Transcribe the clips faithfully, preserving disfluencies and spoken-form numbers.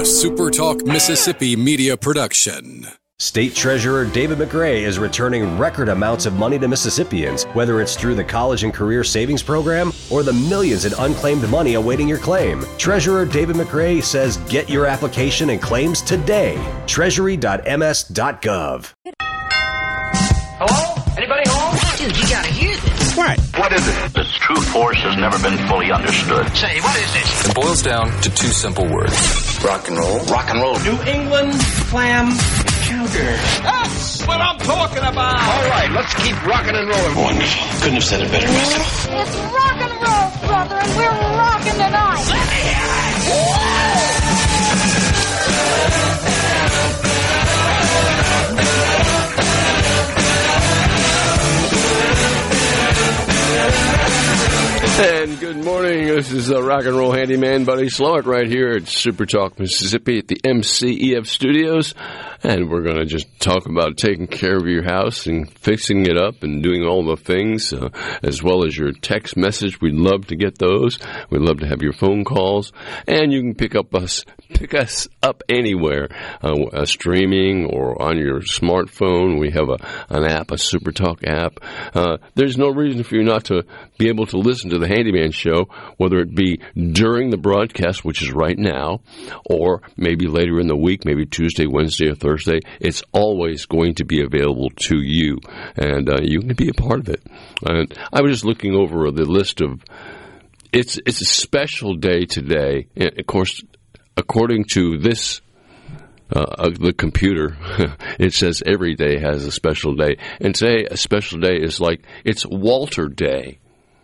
A Super Talk Mississippi media production. State Treasurer David McRae is returning record amounts of money to Mississippians, whether it's through the College and Career Savings Program or the millions in unclaimed money awaiting your claim. Treasurer David McRae says get your application and claims today. treasury dot m s dot gov. Hello? Anybody home? Dude, you gotta hear this. What? What is it? Its true force has never been fully understood. Say, what is this? It boils down to two simple words. Rock and roll. Rock and roll. New England clam chowder. That's what I'm talking about. All right, let's keep rocking and rolling. Wonderful. Couldn't have said it better myself. It's rock and roll, brother, and we're rocking tonight. Let me hear it. And good morning. This is uh, rock and roll handyman Buddy Slowick right here at Super Talk Mississippi at the M C E F studios. And we're going to just talk about taking care of your house and fixing it up and doing all the things, uh, as well as your text message. We'd love to get those. We'd love to have your phone calls. And you can pick up us, pick us up anywhere, uh, uh, streaming or on your smartphone. We have a, an app, a Super Talk app. Uh, there's no reason for you not to be able to listen to the Handyman Show, whether it be during the broadcast, which is right now, or maybe later in the week, maybe Tuesday, Wednesday, or Thursday. It's always going to be available to you, and uh, you can be a part of it. And I was just looking over the list of, it's it's a special day today, and of course, according to this, uh, the computer, it says every day has a special day, and today a special day is like, it's Walter Day.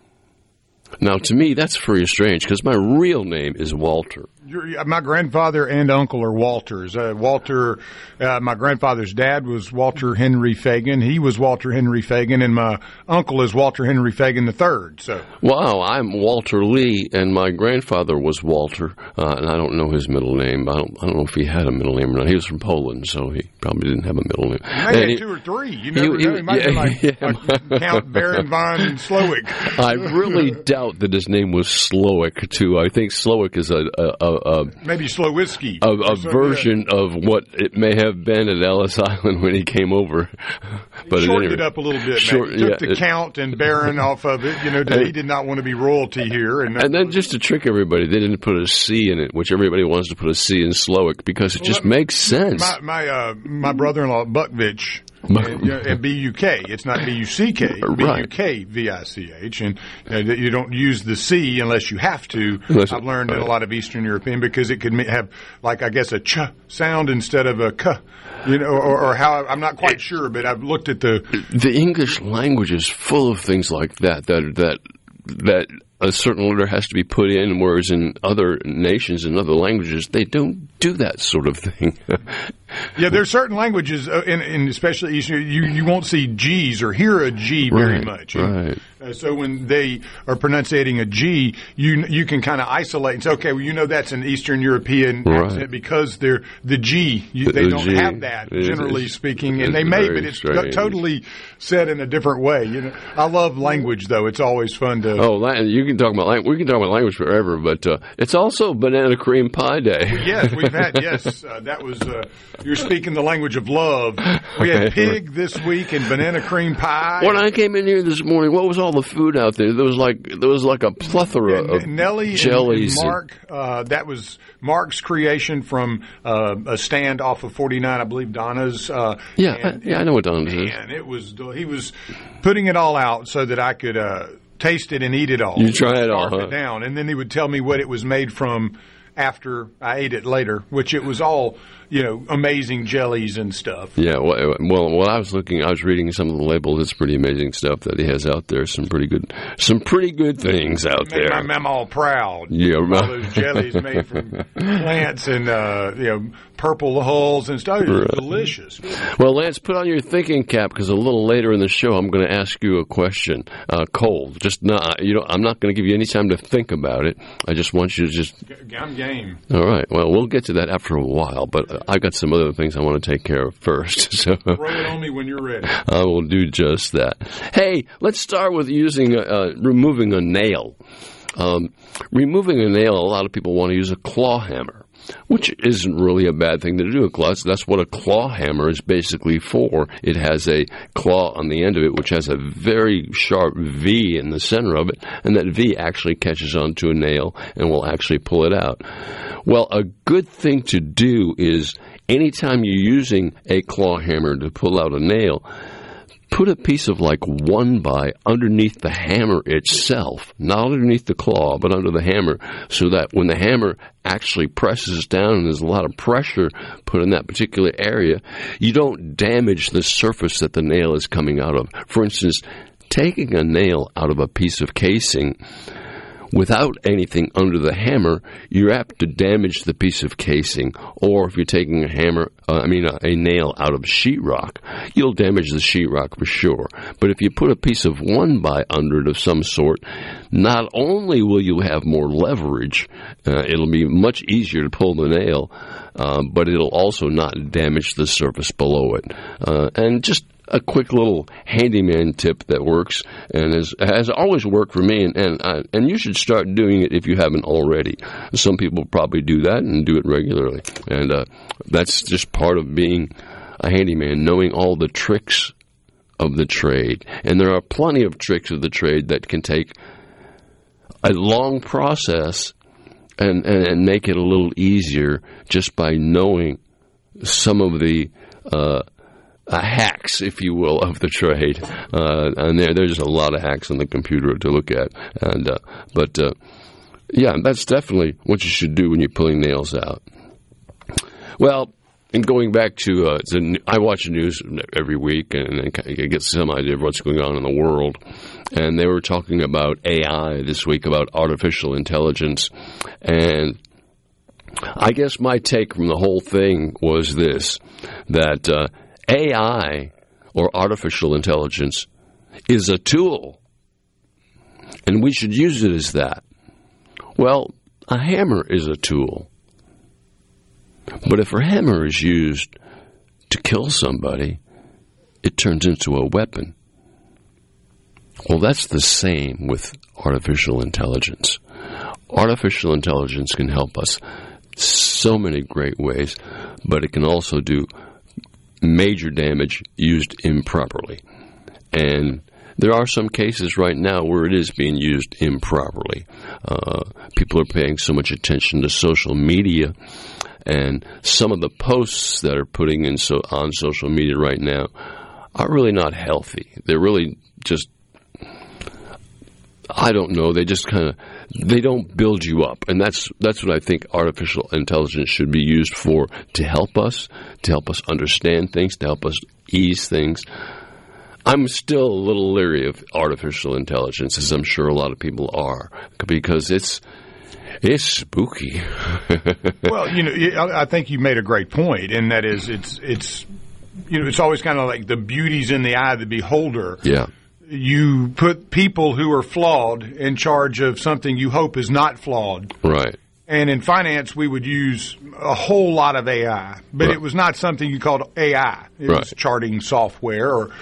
Now, to me, that's very strange, because my real name is Walter. You're, my grandfather and uncle are Walters. Uh, Walter, uh, my grandfather's dad was Walter Henry Fagan. He was Walter Henry Fagan, and my uncle is Walter Henry Fagan the third. So, wow, I'm Walter Lee, and my grandfather was Walter, uh, and I don't know his middle name. I don't, I don't know if he had a middle name or not. He was from Poland, so he probably didn't have a middle name. He may have he, two or three. You never he, know. He might yeah, be like, yeah, like Count Baron von Slowick. I really doubt that his name was Slowick, too. I think Slowick is a... a, a, a maybe Slowitzky. A, a so, version yeah. of what it may have been at Ellis Island when he came over. But shortened anyway, it up a little bit. Short, He took yeah, the it, Count and Baron off of it. You know, and, he did not want to be royalty here. And, and then just to trick everybody, they didn't put a C in it, which everybody wants to put a C in Slowick because it well, just makes sense. My my, uh, my brother-in-law, Buckvich, and, you know, and B U K. It's not B U C K. B U K V I C H. And uh, you don't use the C unless you have to. Unless I've learned right. in a lot of Eastern European because it could have, like, I guess, a ch sound instead of a k. You know, or, or how, I'm not quite sure, but I've looked at the... The English language is full of things like that, that, that, that a certain letter has to be put in, whereas in other nations and other languages, they don't do that sort of thing. Yeah, there are certain languages, uh, in, in especially Eastern, you you won't see G's or hear a G very right, much. Right. Uh, so when they are pronunciating a G, you you can kind of isolate and say, okay, well, you know that's an Eastern European right. accent because they're the G. You, they the don't G. have that, it generally is, speaking, and they may, but it's strange. totally said in a different way. You know, I love language, though. It's always fun to. Oh, you can talk about language. We can talk about language forever, but uh, it's also Banana Cream Pie Day. Well, yes, we've had. Yes, uh, that was. Uh, you're speaking the language of love. We had pig this week and banana cream pie. When I came in here this morning, what was all the food out there? There was like there was like a plethora and, of Nellie jellies. And Mark, uh, that was Mark's creation from uh, a stand off of forty-nine, I believe Donna's. Uh, yeah, and, I, yeah, I know what Donna's is. And it was he was putting it all out so that I could uh, taste it and eat it all. You try it all, huh? It down, and then he would tell me what it was made from after I ate it later, which it was all, you know, amazing jellies and stuff. Yeah, well, well, well, I was looking, I was reading some of the labels. It's pretty amazing stuff that he has out there. Some pretty good, some pretty good things out there. there. I'm all proud. Yeah, all those jellies made from plants and uh, you know, purple hulls and stuff. It was right. delicious. Well, Lance, put on your thinking cap because a little later in the show, I'm going to ask you a question, uh, cold. Just not, you know, I'm not going to give you any time to think about it. I just want you to just. I'm game. All right. Well, we'll get to that after a while, but. Uh, I've got some other things I want to take care of first. So throw it on me when you're ready. I will do just that. Hey, let's start with using uh, removing a nail. Um, removing a nail, a lot of people want to use a claw hammer. which isn't really a bad thing to do. That's what a claw hammer is basically for. It has a claw on the end of it, which has a very sharp V in the center of it, and that V actually catches onto a nail and will actually pull it out. Well, a good thing to do is anytime you're using a claw hammer to pull out a nail, put a piece of like one by underneath the hammer itself, not underneath the claw, but under the hammer, so that when the hammer actually presses down and there's a lot of pressure put in that particular area, you don't damage the surface that the nail is coming out of. For instance, taking a nail out of a piece of casing without anything under the hammer, you're apt to damage the piece of casing. Or if you're taking a hammer, uh, I mean a, a nail out of sheetrock, you'll damage the sheetrock for sure. But if you put a piece of one by under it of some sort, not only will you have more leverage, uh, it'll be much easier to pull the nail, uh, but it'll also not damage the surface below it. Uh, and just a quick little handyman tip that works and has, has always worked for me, and and, I, and you should start doing it if you haven't already. Some people probably do that and do it regularly, and uh, that's just part of being a handyman, knowing all the tricks of the trade. And there are plenty of tricks of the trade that can take a long process and, and, and make it a little easier just by knowing some of the uh, Uh, hacks, if you will, of the trade. Uh, and there, there's a lot of hacks on the computer to look at. And uh, But, uh, yeah, that's definitely what you should do when you're pulling nails out. Well, and going back to, uh, the, I watch the news every week and, and I get some idea of what's going on in the world. And they were talking about A I this week, about artificial intelligence. And I guess my take from the whole thing was this, that uh, A I, or artificial intelligence, is a tool, and we should use it as that. Well, a hammer is a tool. But if a hammer is used to kill somebody, it turns into a weapon. Well, that's the same with artificial intelligence. Artificial intelligence can help us so many great ways, but it can also do major damage used improperly. And there are some cases right now where it is being used improperly. Uh, people are paying so much attention to social media, and some of the posts that are putting in so on social media right now are really not healthy. They're really just, I don't know, they just kind of, they don't build you up. And that's that's what I think artificial intelligence should be used for, to help us, to help us understand things, to help us ease things. I'm still a little leery of artificial intelligence, as I'm sure a lot of people are, because it's it's spooky. Well, you know, I think you made a great point, and that is, it's it's you know, it's always kind of like the beauty's in the eye of the beholder. Yeah. You put people who are flawed in charge of something you hope is not flawed. Right. And in finance, we would use a whole lot of A I, but right. It was not something you called A I. It right. was charting software or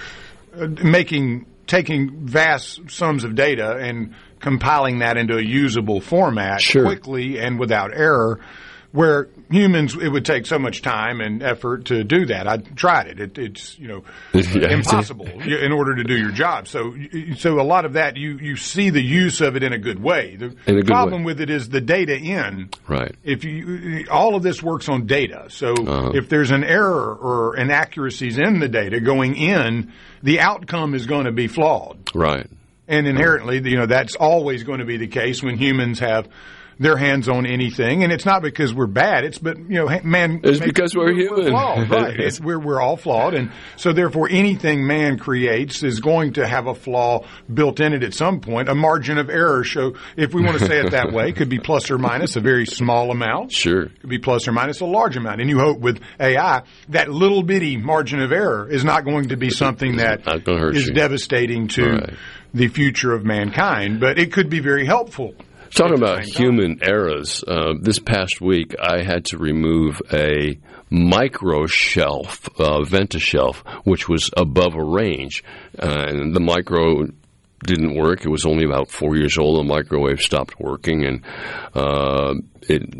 making, taking vast sums of data and compiling that into a usable format sure. quickly and without error. Where humans, it would take so much time and effort to do that. I tried it. it it's, you know, yeah. impossible in order to do your job. So, so a lot of that, you, you see the use of it in a good way. The in a good problem way. with it is the data in. Right. If you, all of this works on data. So uh-huh. if there's an error or inaccuracies in the data going in, the outcome is going to be flawed. Right. And inherently, you know, that's always going to be the case when humans have their hands on anything, and it's not because we're bad. It's but you know, man. It's because we're, we're human, we're flawed, right? It's, we're we're all flawed, and so therefore, anything man creates is going to have a flaw built in it at some point. A margin of error. So, if we want to say it that way, could be plus or minus a very small amount. Sure, could be plus or minus a large amount. And you hope with A I that little bitty margin of error is not going to be something that is you. devastating to right. the future of mankind, but it could be very helpful. Talking about human errors, uh, this past week I had to remove a micro shelf, uh, Ventashelf, which was above a range. Uh, and the micro didn't work. It was only about four years old. The microwave stopped working, and uh, it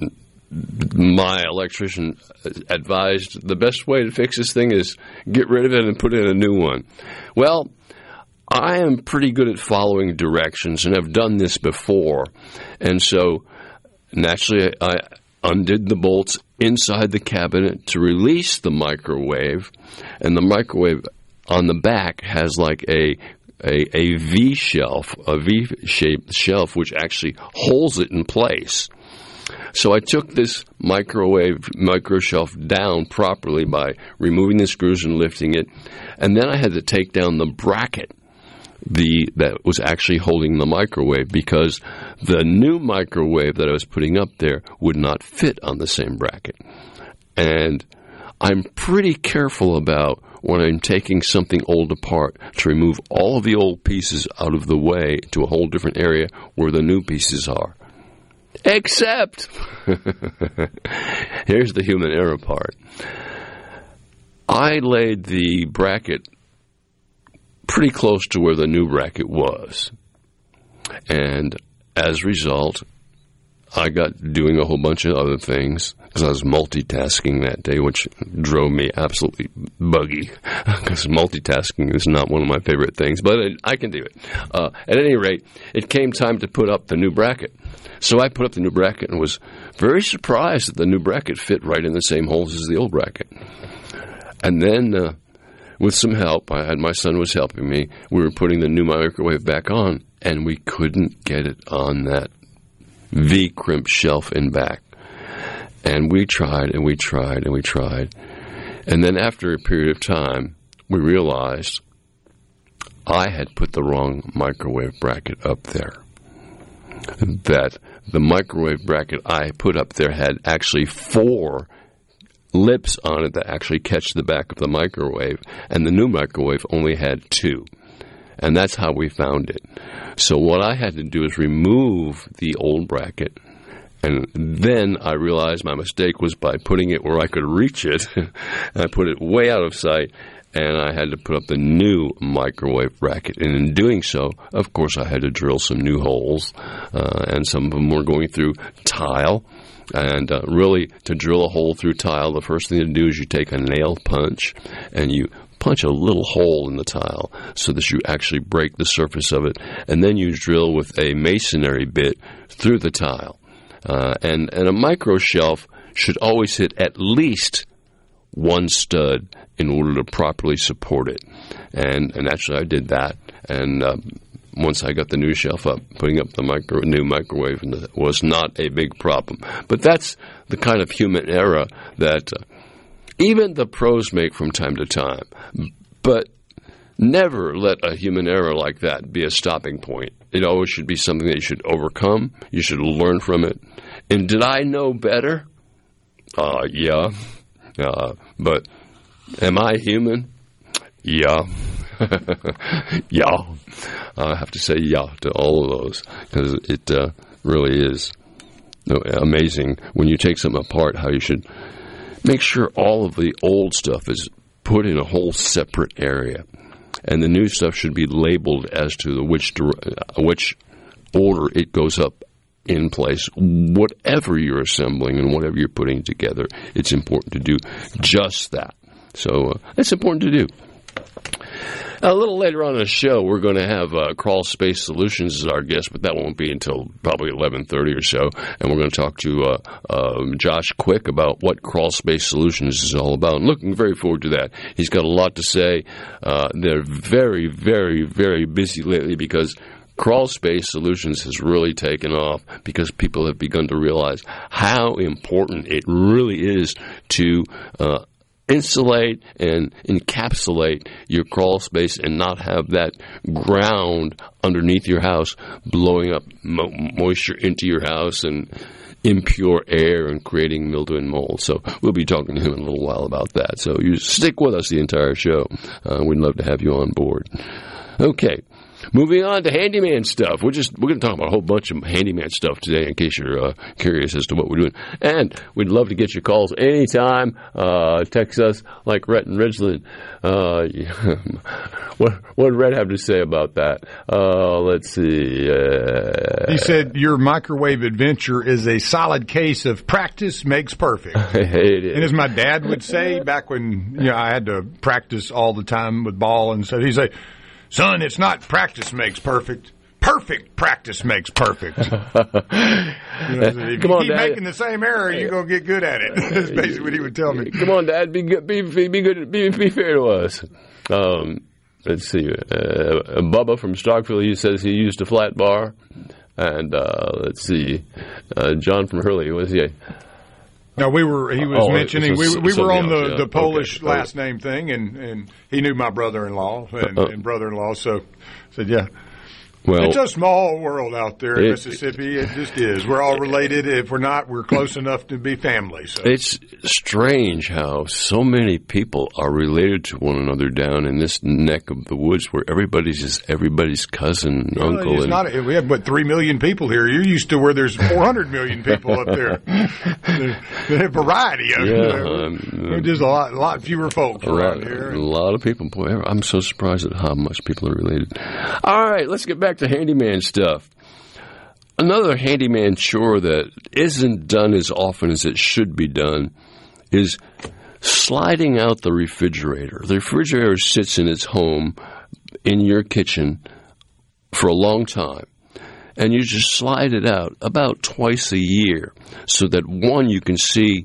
my electrician advised the best way to fix this thing is get rid of it and put in a new one. Well, I am pretty good at following directions and have done this before. And so, naturally, I undid the bolts inside the cabinet to release the microwave. And the microwave on the back has like a a, a V shelf, a V-shaped shelf, which actually holds it in place. So I took this microwave micro shelf down properly by removing the screws and lifting it. And then I had to take down the bracket the that was actually holding the microwave, because the new microwave that I was putting up there would not fit on the same bracket. And I'm pretty careful about when I'm taking something old apart to remove all of the old pieces out of the way to a whole different area where the new pieces are. Except, here's the human error part. I laid the bracket pretty close to where the new bracket was. And as a result, I got doing a whole bunch of other things because I was multitasking that day, which drove me absolutely buggy because multitasking is not one of my favorite things, but I can do it. Uh, at any rate, it came time to put up the new bracket. So I put up the new bracket and was very surprised that the new bracket fit right in the same holes as the old bracket. And then, uh, with some help, I had my son was helping me, we were putting the new microwave back on, and we couldn't get it on that V-crimp shelf in back. And we tried, and we tried, and we tried. And then after a period of time, we realized I had put the wrong microwave bracket up there. That the microwave bracket I put up there had actually four lips on it that actually catch the back of the microwave, and the new microwave only had two. And that's how we found it. So what I had to do is remove the old bracket, and then I realized my mistake was by putting it where I could reach it. I put it way out of sight, and I had to put up the new microwave bracket. And in doing so, of course, I had to drill some new holes, uh, and some of them were going through tile. And uh, really, to drill a hole through tile, the first thing to do is you take a nail punch and you punch a little hole in the tile so that you actually break the surface of it. And then you drill with a masonry bit through the tile. Uh, and, and a micro shelf should always hit at least one stud in order to properly support it. And, and actually, I did that. And uh, once I got the new shelf up, putting up the micro, new microwave was not a big problem. But that's the kind of human error that uh, even the pros make from time to time. But never let a human error like that be a stopping point. It always should be something that you should overcome. You should learn from it. And did I know better? Uh, yeah. Uh, but am I human? Yeah. Yeah. I have to say yeah to all of those, because it uh, really is amazing when you take something apart how you should make sure all of the old stuff is put in a whole separate area, and the new stuff should be labeled as to the which which order it goes up in place. Whatever you're assembling and whatever you're putting together, it's important to do just that. So uh, it's important to do. A little later on in the show, we're going to have uh, Crawl Space Solutions as our guest, but that won't be until probably eleven thirty or so. And we're going to talk to uh, uh, Josh Quick about what Crawl Space Solutions is all about. And looking very forward to that. He's got a lot to say. Uh, they're very, very, very busy lately because Crawl Space Solutions has really taken off because people have begun to realize how important it really is to uh, insulate and encapsulate your crawl space and not have that ground underneath your house blowing up mo- moisture into your house and impure air and creating mildew and mold. So we'll be talking to him in a little while about that. So you stick with us the entire show. Uh, we'd love to have you on board. Okay. Moving on to handyman stuff. We're just we're going to talk about a whole bunch of handyman stuff today, in case you're uh, curious as to what we're doing. And we'd love to get your calls anytime. Uh, text us like Rhett and Ridgeland. Uh, what what did Rhett have to say about that? Uh, let's see. Uh, he said your microwave adventure is a solid case of practice makes perfect. It is. And as my dad would say back when you know I had to practice all the time with ball and stuff, he'd say, "Son, it's not practice makes perfect. Perfect practice makes perfect." You know, if Come you on, keep Dad. making the same error, you're going to get good at it. That's basically what he would tell me. Come on, Dad. Be good. Be, be, be good. Be, be fair to us. Um, let's see. Uh, Bubba from Starkville, he says he used a flat bar. And uh, let's see. Uh, John from Hurley, was he? No, we were. He was oh, mentioning we, we were on the, else, yeah. the Polish okay. last name thing, and, and he knew my brother-in-law and, uh, and brother-in-law, so said, yeah. Well, it's a small world out there in it, Mississippi. It just is. We're all related. If we're not, we're close enough to be family. So. It's strange how so many people are related to one another down in this neck of the woods where everybody's just everybody's cousin and well, uncle. It's and, not, we have, what, three million people here. You're used to where there's four hundred million people up there. There's a variety of yeah, them. um, There's just a lot, a lot fewer folks a around lot, here. A lot of people. Boy, I'm so surprised at how much people are related. All right, let's get back to handyman stuff. Another handyman chore that isn't done as often as it should be done is sliding out the refrigerator. The refrigerator sits in its home in your kitchen for a long time, and you just slide it out about twice a year so that, one, you can see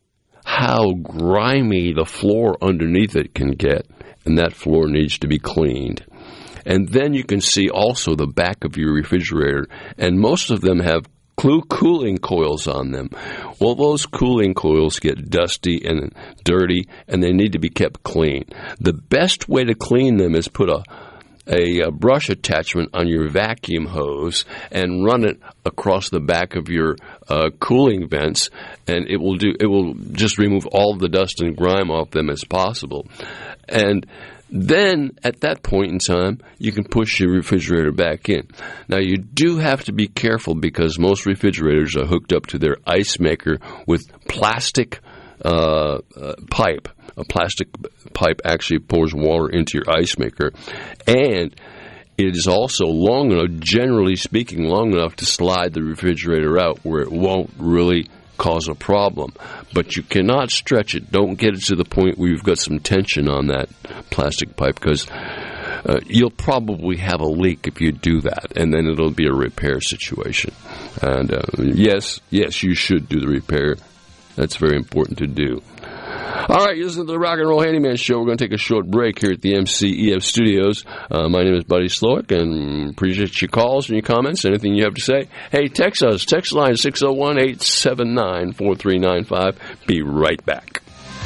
how grimy the floor underneath it can get, and that floor needs to be cleaned. And then you can see also the back of your refrigerator, and most of them have cooling coils on them. Well, those cooling coils get dusty and dirty, and they need to be kept clean. The best way to clean them is put a A, a brush attachment on your vacuum hose and run it across the back of your uh, cooling vents, and it will do. It will just remove all the dust and grime off them as possible. And then, at that point in time, you can push your refrigerator back in. Now, you do have to be careful because most refrigerators are hooked up to their ice maker with plastic uh, uh, pipe. A plastic pipe actually pours water into your ice maker, and it is also long enough, generally speaking, long enough to slide the refrigerator out where it won't really cause a problem. But you cannot stretch it. Don't get it to the point where you've got some tension on that plastic pipe, because uh, you'll probably have a leak if you do that, and then it'll be a repair situation. And uh, yes, yes, you should do the repair. That's very important to do. All right, you listen to the Rock and Roll Handyman Show. We're going to take a short break here at the M C E F Studios. Uh, my name is Buddy Slowick, and appreciate your calls and your comments, anything you have to say. Hey, text us. Text line six oh one, eight seven nine, four three nine five. Be right back.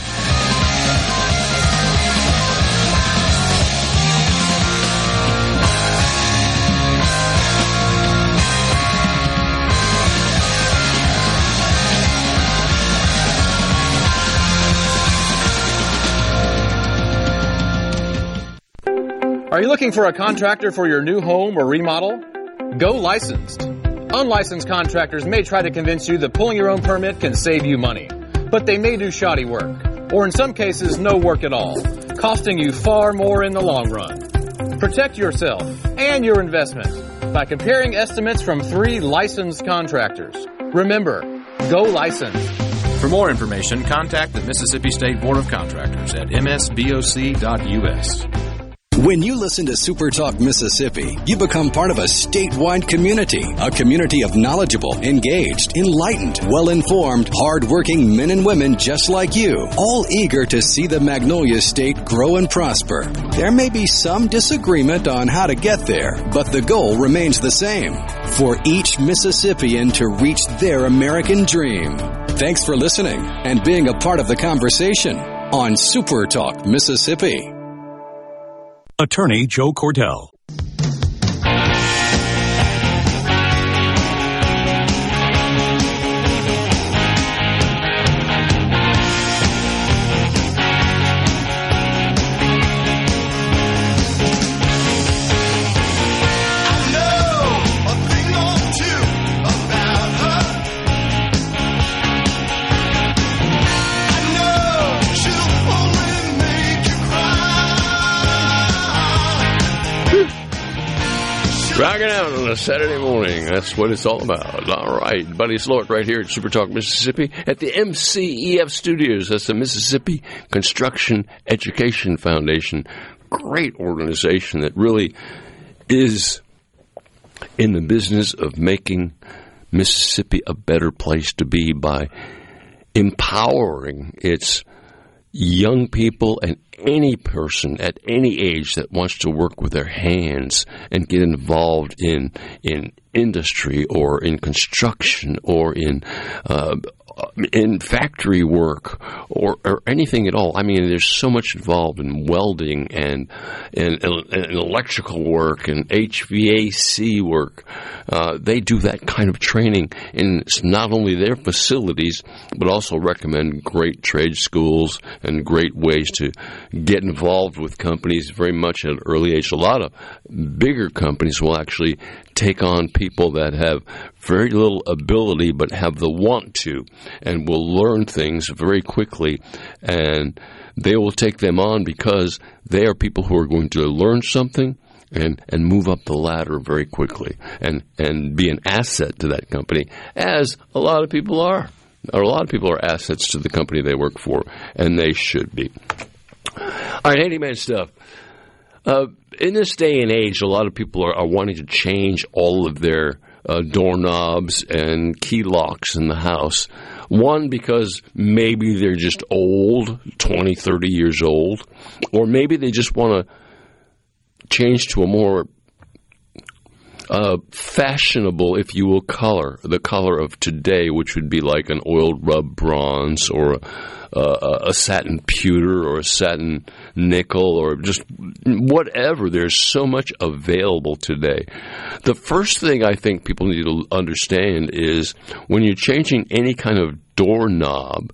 Are you looking for a contractor for your new home or remodel? Go licensed. Unlicensed contractors may try to convince you that pulling your own permit can save you money, but they may do shoddy work, or in some cases, no work at all, costing you far more in the long run. Protect yourself and your investment by comparing estimates from three licensed contractors. Remember, go licensed. For more information, contact the Mississippi State Board of Contractors at m s b o c dot u s. When you listen to Super Talk Mississippi, you become part of a statewide community, a community of knowledgeable, engaged, enlightened, well-informed, hard-working men and women just like you, all eager to see the Magnolia State grow and prosper. There may be some disagreement on how to get there, but the goal remains the same, for each Mississippian to reach their American dream. Thanks for listening and being a part of the conversation on Super Talk Mississippi. Attorney Joe Cordell. Rocking out on a Saturday morning. That's what it's all about. All right. Buddy Slowick right here at Super Talk Mississippi at the M C E F Studios. That's the Mississippi Construction Education Foundation. Great organization that really is in the business of making Mississippi a better place to be by empowering its young people and any person at any age that wants to work with their hands and get involved in in industry or in construction or in uh, in factory work or, or anything at all. I mean, there's so much involved in welding and and, and electrical work and H V A C work. Uh, they do that kind of training in not only their facilities, but also recommend great trade schools and great ways to get involved with companies very much at an early age. A lot of bigger companies will actually take on people that have very little ability but have the want to and will learn things very quickly, and they will take them on because they are people who are going to learn something and, and move up the ladder very quickly and, and be an asset to that company, as a lot of people are. Or a lot of people are assets to the company they work for, and they should be. All right, handyman stuff. Uh, in this day and age, a lot of people are, are wanting to change all of their uh, doorknobs and key locks in the house. One, because maybe they're just old, twenty, thirty years old, or maybe they just want to change to a more uh, fashionable, if you will, color, the color of today, which would be like an oiled rub bronze or a, a, a satin pewter or a satin nickel or just whatever. There's so much available today. The first thing I think people need to understand is when you're changing any kind of doorknob,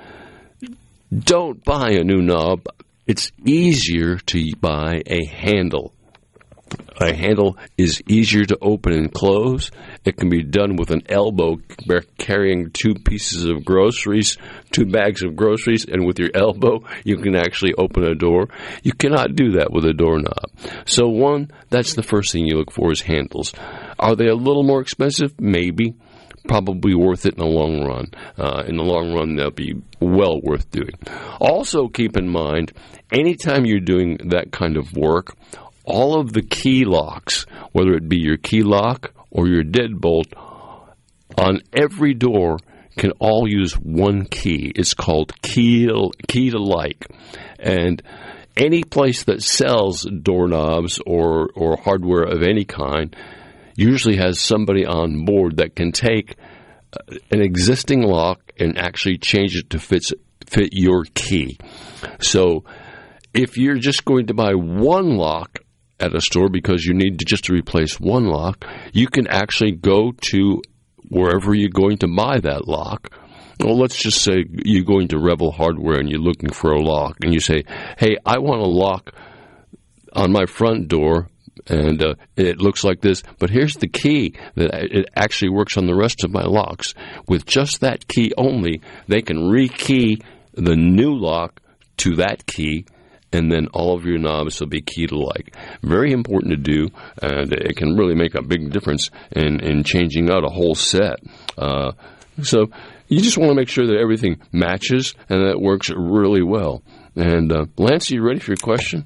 don't buy a new knob. It's easier to buy a handle. A handle is easier to open and close. It can be done with an elbow, carrying two pieces of groceries, two bags of groceries, and with your elbow, you can actually open a door. You cannot do that with a doorknob. So one, that's the first thing you look for is handles. Are they a little more expensive? Maybe. Probably worth it in the long run. Uh, in the long run, they'll be well worth doing. Also keep in mind, anytime you're doing that kind of work, all of the key locks, whether it be your key lock or your deadbolt, on every door can all use one key. It's called key to, key to like. And any place that sells doorknobs or, or hardware of any kind usually has somebody on board that can take an existing lock and actually change it to fit, fit your key. So if you're just going to buy one lock at a store because you need to just to replace one lock, you can actually go to wherever you're going to buy that lock. Well, let's just say you're going to Revel Hardware and you're looking for a lock, and you say, hey, I want a lock on my front door, and uh, it looks like this, but here's the key that it actually works on the rest of my locks. With just that key only, they can rekey the new lock to that key, and then all of your knobs will be key to like. Very important to do, and it can really make a big difference in, in changing out a whole set. Uh, so you just want to make sure that everything matches and that it works really well. And uh, Lance, are you ready for your question?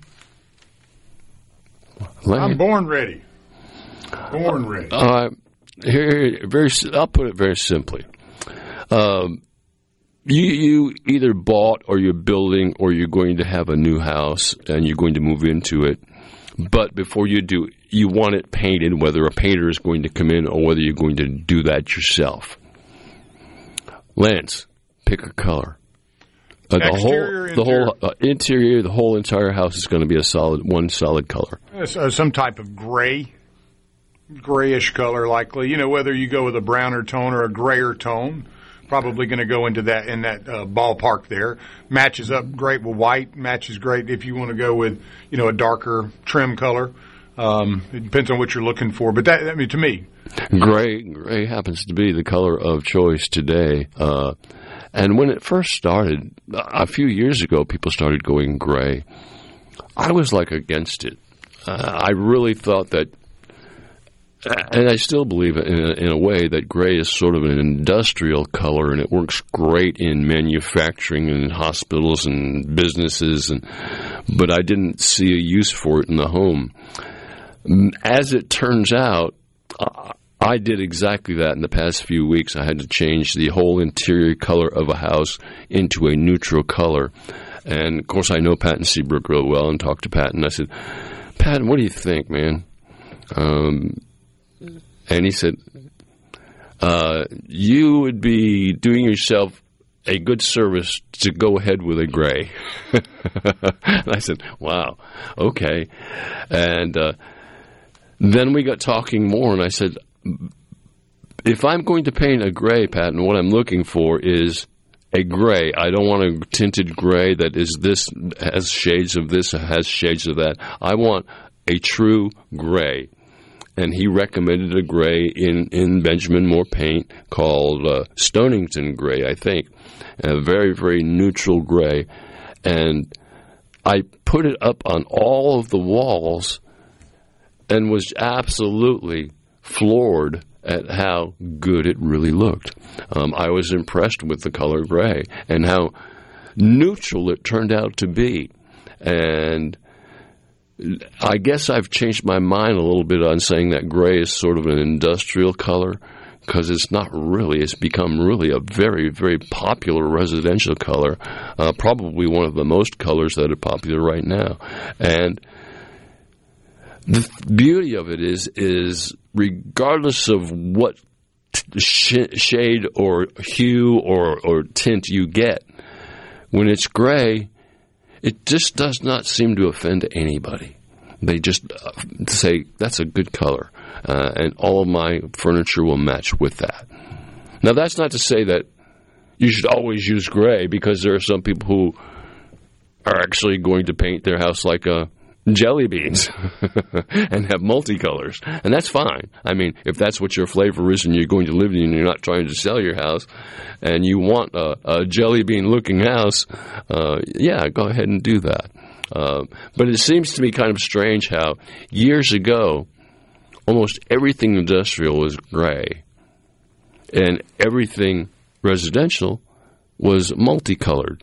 Lance? I'm born ready. Born ready. Uh, here, very. I'll put it very simply. Um, You, you either bought or you're building or you're going to have a new house and you're going to move into it. But before you do, you want it painted, whether a painter is going to come in or whether you're going to do that yourself. Lance, pick a color. Uh, the Exterior, whole, the whole uh, interior, the whole entire house is going to be a solid, one solid color. Uh, some type of gray, grayish color likely. You know, whether you go with a browner tone or a grayer tone. Probably going to go into that in that uh, ballpark there. Matches up great with white. Matches great if you want to go with, you know, a darker trim color. Um, it depends on what you're looking for. But that, I mean, to me, gray, gray happens to be the color of choice today. Uh, and when it first started, a few years ago, people started going gray. I was like against it. Uh, I really thought that and I still believe in a, in a way that gray is sort of an industrial color, and it works great in manufacturing and in hospitals and businesses. And but I didn't see a use for it in the home. As it turns out, I did exactly that in the past few weeks. I had to change the whole interior color of a house into a neutral color. And, of course, I know Patton Seabrook real well and talked to Patton. I said, Patton, what do you think, man? Um, and he said, uh, you would be doing yourself a good service to go ahead with a gray. And I said, wow, okay. And uh, then we got talking more, and I said, if I'm going to paint a gray, Patton, what I'm looking for is a gray. I don't want a tinted gray that is this, has shades of this, has shades of that. I want a true gray. And he recommended a gray in, in Benjamin Moore paint called uh, Stonington Gray, I think. A very, very neutral gray. And I put it up on all of the walls and was absolutely floored at how good it really looked. Um, I was impressed with the color gray and how neutral it turned out to be. And I guess I've changed my mind a little bit on saying that gray is sort of an industrial color, because it's not really. It's become really a very, very popular residential color, uh, probably one of the most colors that are popular right now. And the beauty of it is, is regardless of what sh- shade or hue or, or tint you get, when it's gray, it just does not seem to offend anybody. They just uh, say, that's a good color, uh, and all of my furniture will match with that. Now, that's not to say that you should always use gray, because there are some people who are actually going to paint their house like a jelly beans and have multicolors, and that's fine. I mean, if that's what your flavor is and you're going to live in and you're not trying to sell your house and you want a, a jelly bean looking house, uh, yeah, go ahead and do that. Uh, but it seems to me kind of strange how years ago almost everything industrial was gray and everything residential was multicolored.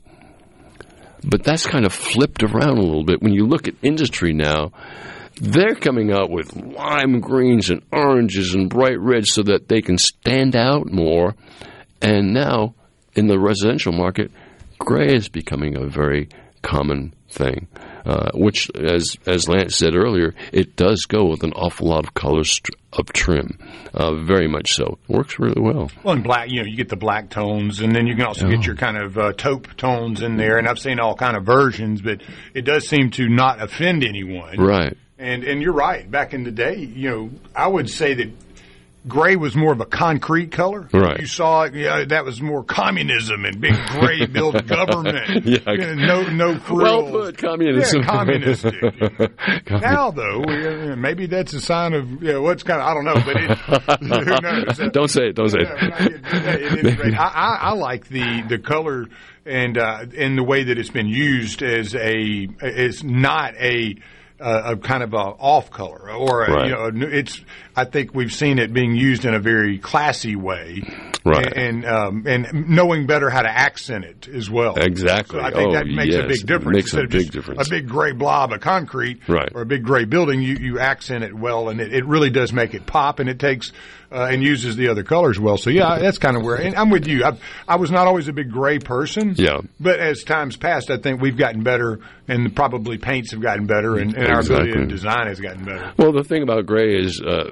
But that's kind of flipped around a little bit. When you look at industry now, they're coming out with lime greens and oranges and bright reds so that they can stand out more. And now, in the residential market, gray is becoming a very common thing, uh, which, as as Lance said earlier, it does go with an awful lot of colors of trim, uh, very much so. It works really well. Well, in black, you know, you get the black tones, and then you can also oh. get your kind of uh, taupe tones in there, and I've seen all kind of versions, but it does seem to not offend anyone. Right. And and you're right. Back in the day, you know, I would say that gray was more of a concrete color. Right. You saw it, yeah, that was more communism and big gray built government. Yeah. You know, no, no frills. Well put, communism. Yeah, communistic. Now, though, we, maybe that's a sign of, you know, what's kind of, I don't know, but it, who knows? Don't say it, don't say it. it is great. I, I, I like the, the color and, uh, and the way that it's been used as a, it's not a, Uh, a kind of a off color, or a, right. you know, it's. I think we've seen it being used in a very classy way, right? And and, um, and knowing better how to accent it as well. Exactly. So I think oh, that makes yes. a big difference. It makes Instead a big of difference. A big gray blob of concrete, right. or a big gray building, you, you accent it well, and it, it really does make it pop, and it takes uh, and uses the other colors well. So yeah, that's kind of where. And I'm with you. I, I was not always a big gray person. Yeah. But as times passed, I think we've gotten better, and probably paints have gotten better, and, and our exactly. ability to design has gotten better. Well, the thing about gray is, uh,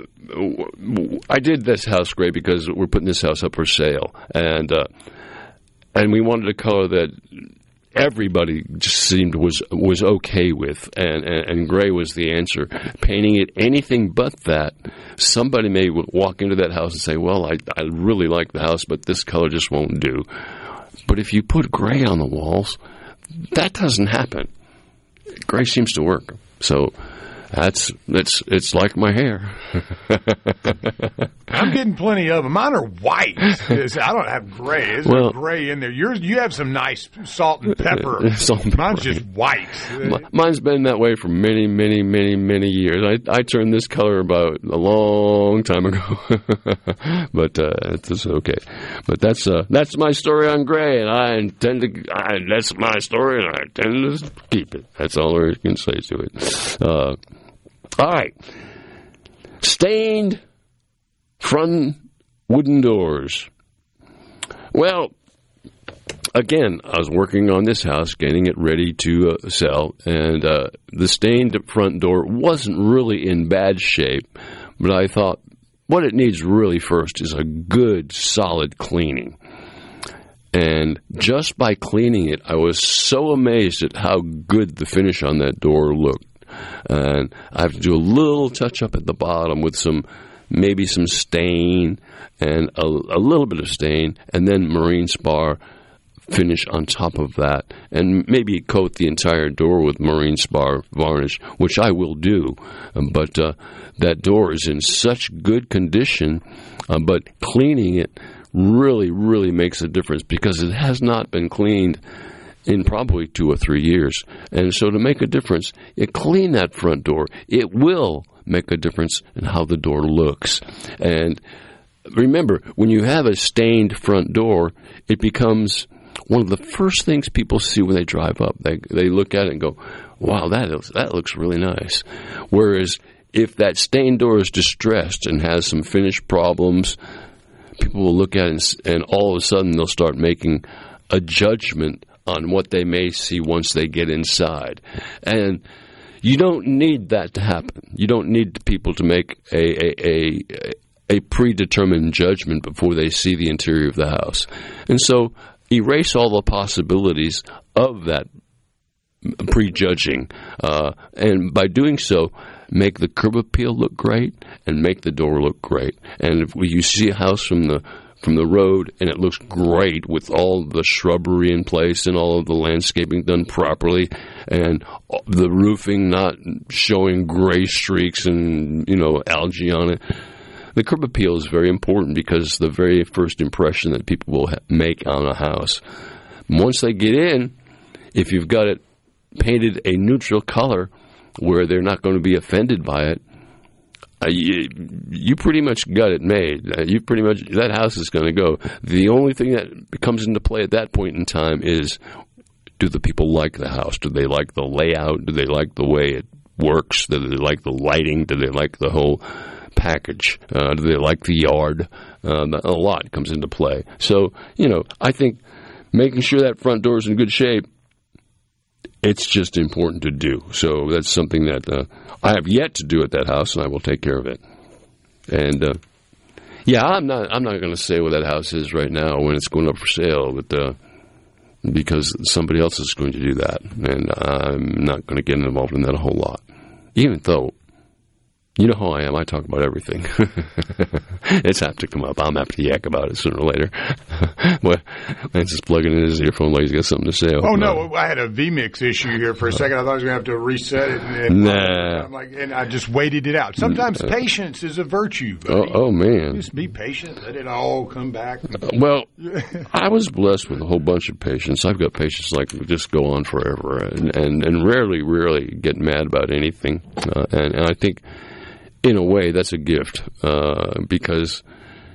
I did this house gray because we're putting this house up for sale, and uh, and we wanted a color that everybody just seemed was was okay with, and, and, and gray was the answer. Painting it anything but that, somebody may walk into that house and say, well, I, I really like the house, but this color just won't do. But if you put gray on the walls, that doesn't happen. Gray seems to work. So That's it's it's like my hair. I'm getting plenty of them. Mine are white. It's, I don't have gray. There's well, no gray in there. Yours, you have some nice salt and pepper. Salt and Mine's pepper. just white. Mine's been that way for many, many, many, many years. I I turned this color about a long time ago, but uh, it's okay. But that's uh, that's my story on gray, and I intend to. I, that's my story, and I intend to keep it. That's all there can say to it. Uh, all right, stained front wooden doors. Well, again, I was working on this house, getting it ready to uh, sell, and uh, the stained front door wasn't really in bad shape, but I thought what it needs really first is a good, solid cleaning. And just by cleaning it, I was so amazed at how good the finish on that door looked. And I have to do a little touch-up at the bottom with some, maybe some stain and a, a little bit of stain, and then marine spar finish on top of that, and maybe coat the entire door with marine spar varnish, which I will do. But uh, that door is in such good condition, uh, but cleaning it really, really makes a difference because it has not been cleaned in probably two or three years. And so to make a difference, you clean that front door. It will make a difference in how the door looks. And remember, when you have a stained front door, it becomes one of the first things people see when they drive up. They they look at it and go, wow, that looks, that looks really nice. Whereas if that stained door is distressed and has some finish problems, people will look at it and, and all of a sudden they'll start making a judgment on what they may see once they get inside. And you don't need that to happen. You don't need people to make a a, a, a predetermined judgment before they see the interior of the house. And so erase all the possibilities of that prejudging. Uh, and by doing so, make the curb appeal look great and make the door look great. And if you see a house from the from the road and it looks great with all the shrubbery in place and all of the landscaping done properly and the roofing not showing gray streaks and, you know, algae on it, the curb appeal is very important because it's the very first impression that people will ha- make on a house. Once they get in, if you've got it painted a neutral color where they're not going to be offended by it, uh, you, you pretty much got it made. Uh, you pretty much, that house is going to go. The only thing that comes into play at that point in time is, do the people like the house? Do they like the layout? Do they like the way it works? Do they like the lighting? Do they like the whole package? Uh, do they like the yard? Um, a lot comes into play. So, you know, I think making sure that front door is in good shape, it's just important to do. So that's something that uh, I have yet to do at that house, and I will take care of it. And uh, yeah, I'm not I'm not going to say where that house is right now when it's going up for sale, but uh, because somebody else is going to do that, and I'm not going to get involved in that a whole lot. Even though, you know how I am. I talk about everything. It's apt to come up. I'm apt to yak about it sooner or later. Well, Lance is plugging in his earphone like he's got something to say. Oh, no. no. I had a V-Mix issue here for a second. I thought I was going to have to reset it. And, and, nah. I'm like, and I just waited it out. Sometimes uh, patience is a virtue. Oh, oh, man. Just be patient. Let it all come back. Uh, well, I was blessed with a whole bunch of patience. I've got patience like just go on forever and, and, and rarely, rarely get mad about anything. Uh, and, and I think, in a way, that's a gift uh, because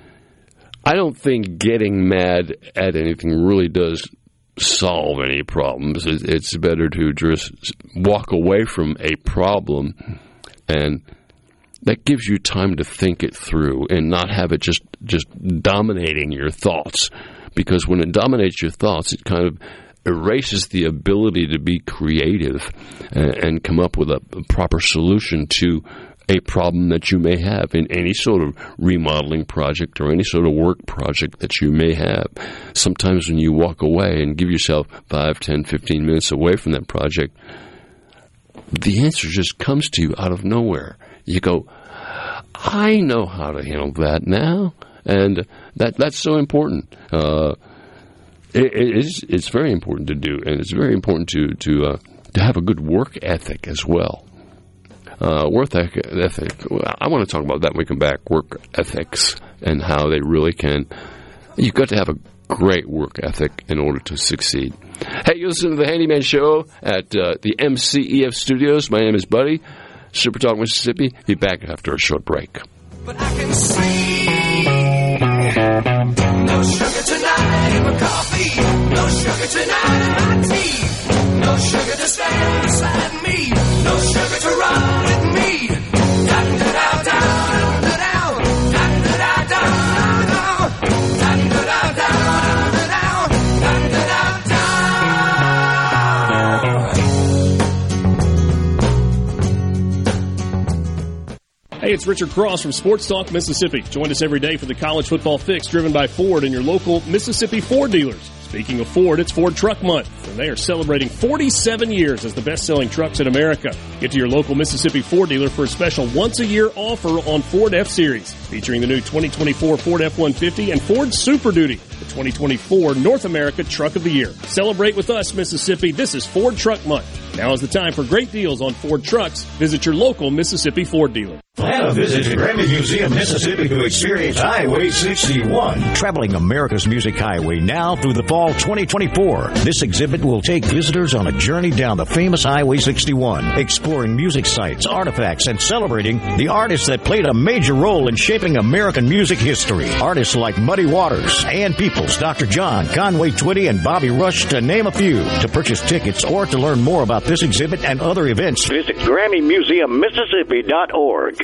I don't think getting mad at anything really does solve any problems. It's better to just walk away from a problem, and that gives you time to think it through and not have it just, just dominating your thoughts. Because when it dominates your thoughts, it kind of erases the ability to be creative and, and come up with a, a proper solution to a problem that you may have in any sort of remodeling project or any sort of work project that you may have. Sometimes when you walk away and give yourself five, ten, fifteen minutes away from that project, the answer just comes to you out of nowhere. You go, I know how to handle that now. And that that's so important. Uh, it, it is, it's very important to do, and it's very important to, to, uh, to have a good work ethic as well. Uh, work ethic. I want to talk about that when we come back. Work ethics and how they really can. You've got to have a great work ethic in order to succeed. Hey, you listen to the Handyman Show at uh, the M C E F Studios. My name is Buddy. Super Talk Mississippi. Be back after a short break. But I can see no sugar tonight in my coffee, no sugar tonight in my tea, no sugar to stand beside me, no sugar to run with me. Hey, it's Richard Cross from Sports Talk Mississippi. Join us every day for the College Football Fix driven by Ford and your local Mississippi Ford dealers. Speaking of Ford, it's Ford Truck Month, and they are celebrating forty-seven years as the best-selling trucks in America. Get to your local Mississippi Ford dealer for a special once-a-year offer on Ford F-Series, featuring the new twenty twenty-four Ford F one fifty and Ford Super Duty, the twenty twenty-four North America Truck of the Year. Celebrate with us, Mississippi. This is Ford Truck Month. Now is the time for great deals on Ford trucks. Visit your local Mississippi Ford dealer. Plan a visit to Grammy Museum, Mississippi to experience Highway sixty-one. Traveling America's Music Highway now through the fall twenty twenty-four. This exhibit will take visitors on a journey down the famous Highway sixty-one, exploring music sites, artifacts, and celebrating the artists that played a major role in shaping American music history. Artists like Muddy Waters, Ann Peoples, Doctor John, Conway Twitty, and Bobby Rush, to name a few. To purchase tickets or to learn more about this exhibit and other events, visit Grammy Museum Mississippi dot org.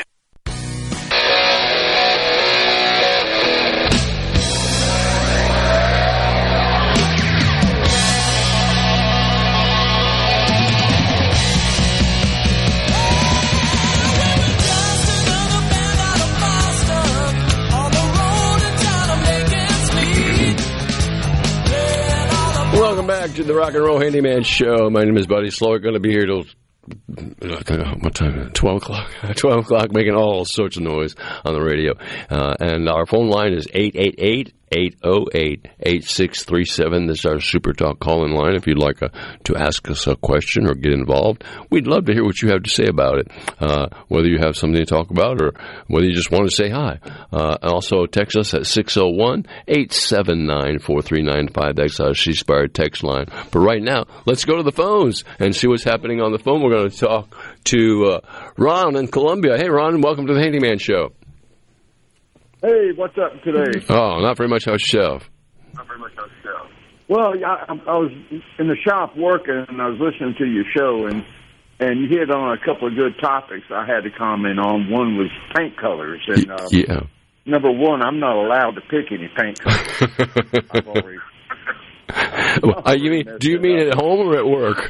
Welcome back to the Rock and Roll Handyman Show. My name is Buddy Slowick. Going to be here till what time? Twelve o'clock. Twelve o'clock, making all sorts of noise on the radio. Uh, and our phone line is eight eight eight, eight oh eight, eight six three seven. This is our Super Talk call-in line. If you'd like a, to ask us a question or get involved, we'd love to hear what you have to say about it. Uh, whether you have something to talk about or whether you just want to say hi. Uh, also, text us at six oh one, eight seven nine, four three nine five. That's our C-Spire text line. But right now, let's go to the phones and see what's happening on the phone. We're going to talk to uh, Ron in Columbia. Hey, Ron, welcome to the Handyman Show. Hey, what's up today? Oh, not very much. How's yourself? Not very much. How's yourself? Well, I, I was in the shop working, and I was listening to your show, and and you hit on a couple of good topics I had to comment on. One was paint colors, and uh, yeah. Number one, I'm not allowed to pick any paint colors. I've already. uh, you mean? Do you mean at home or at work?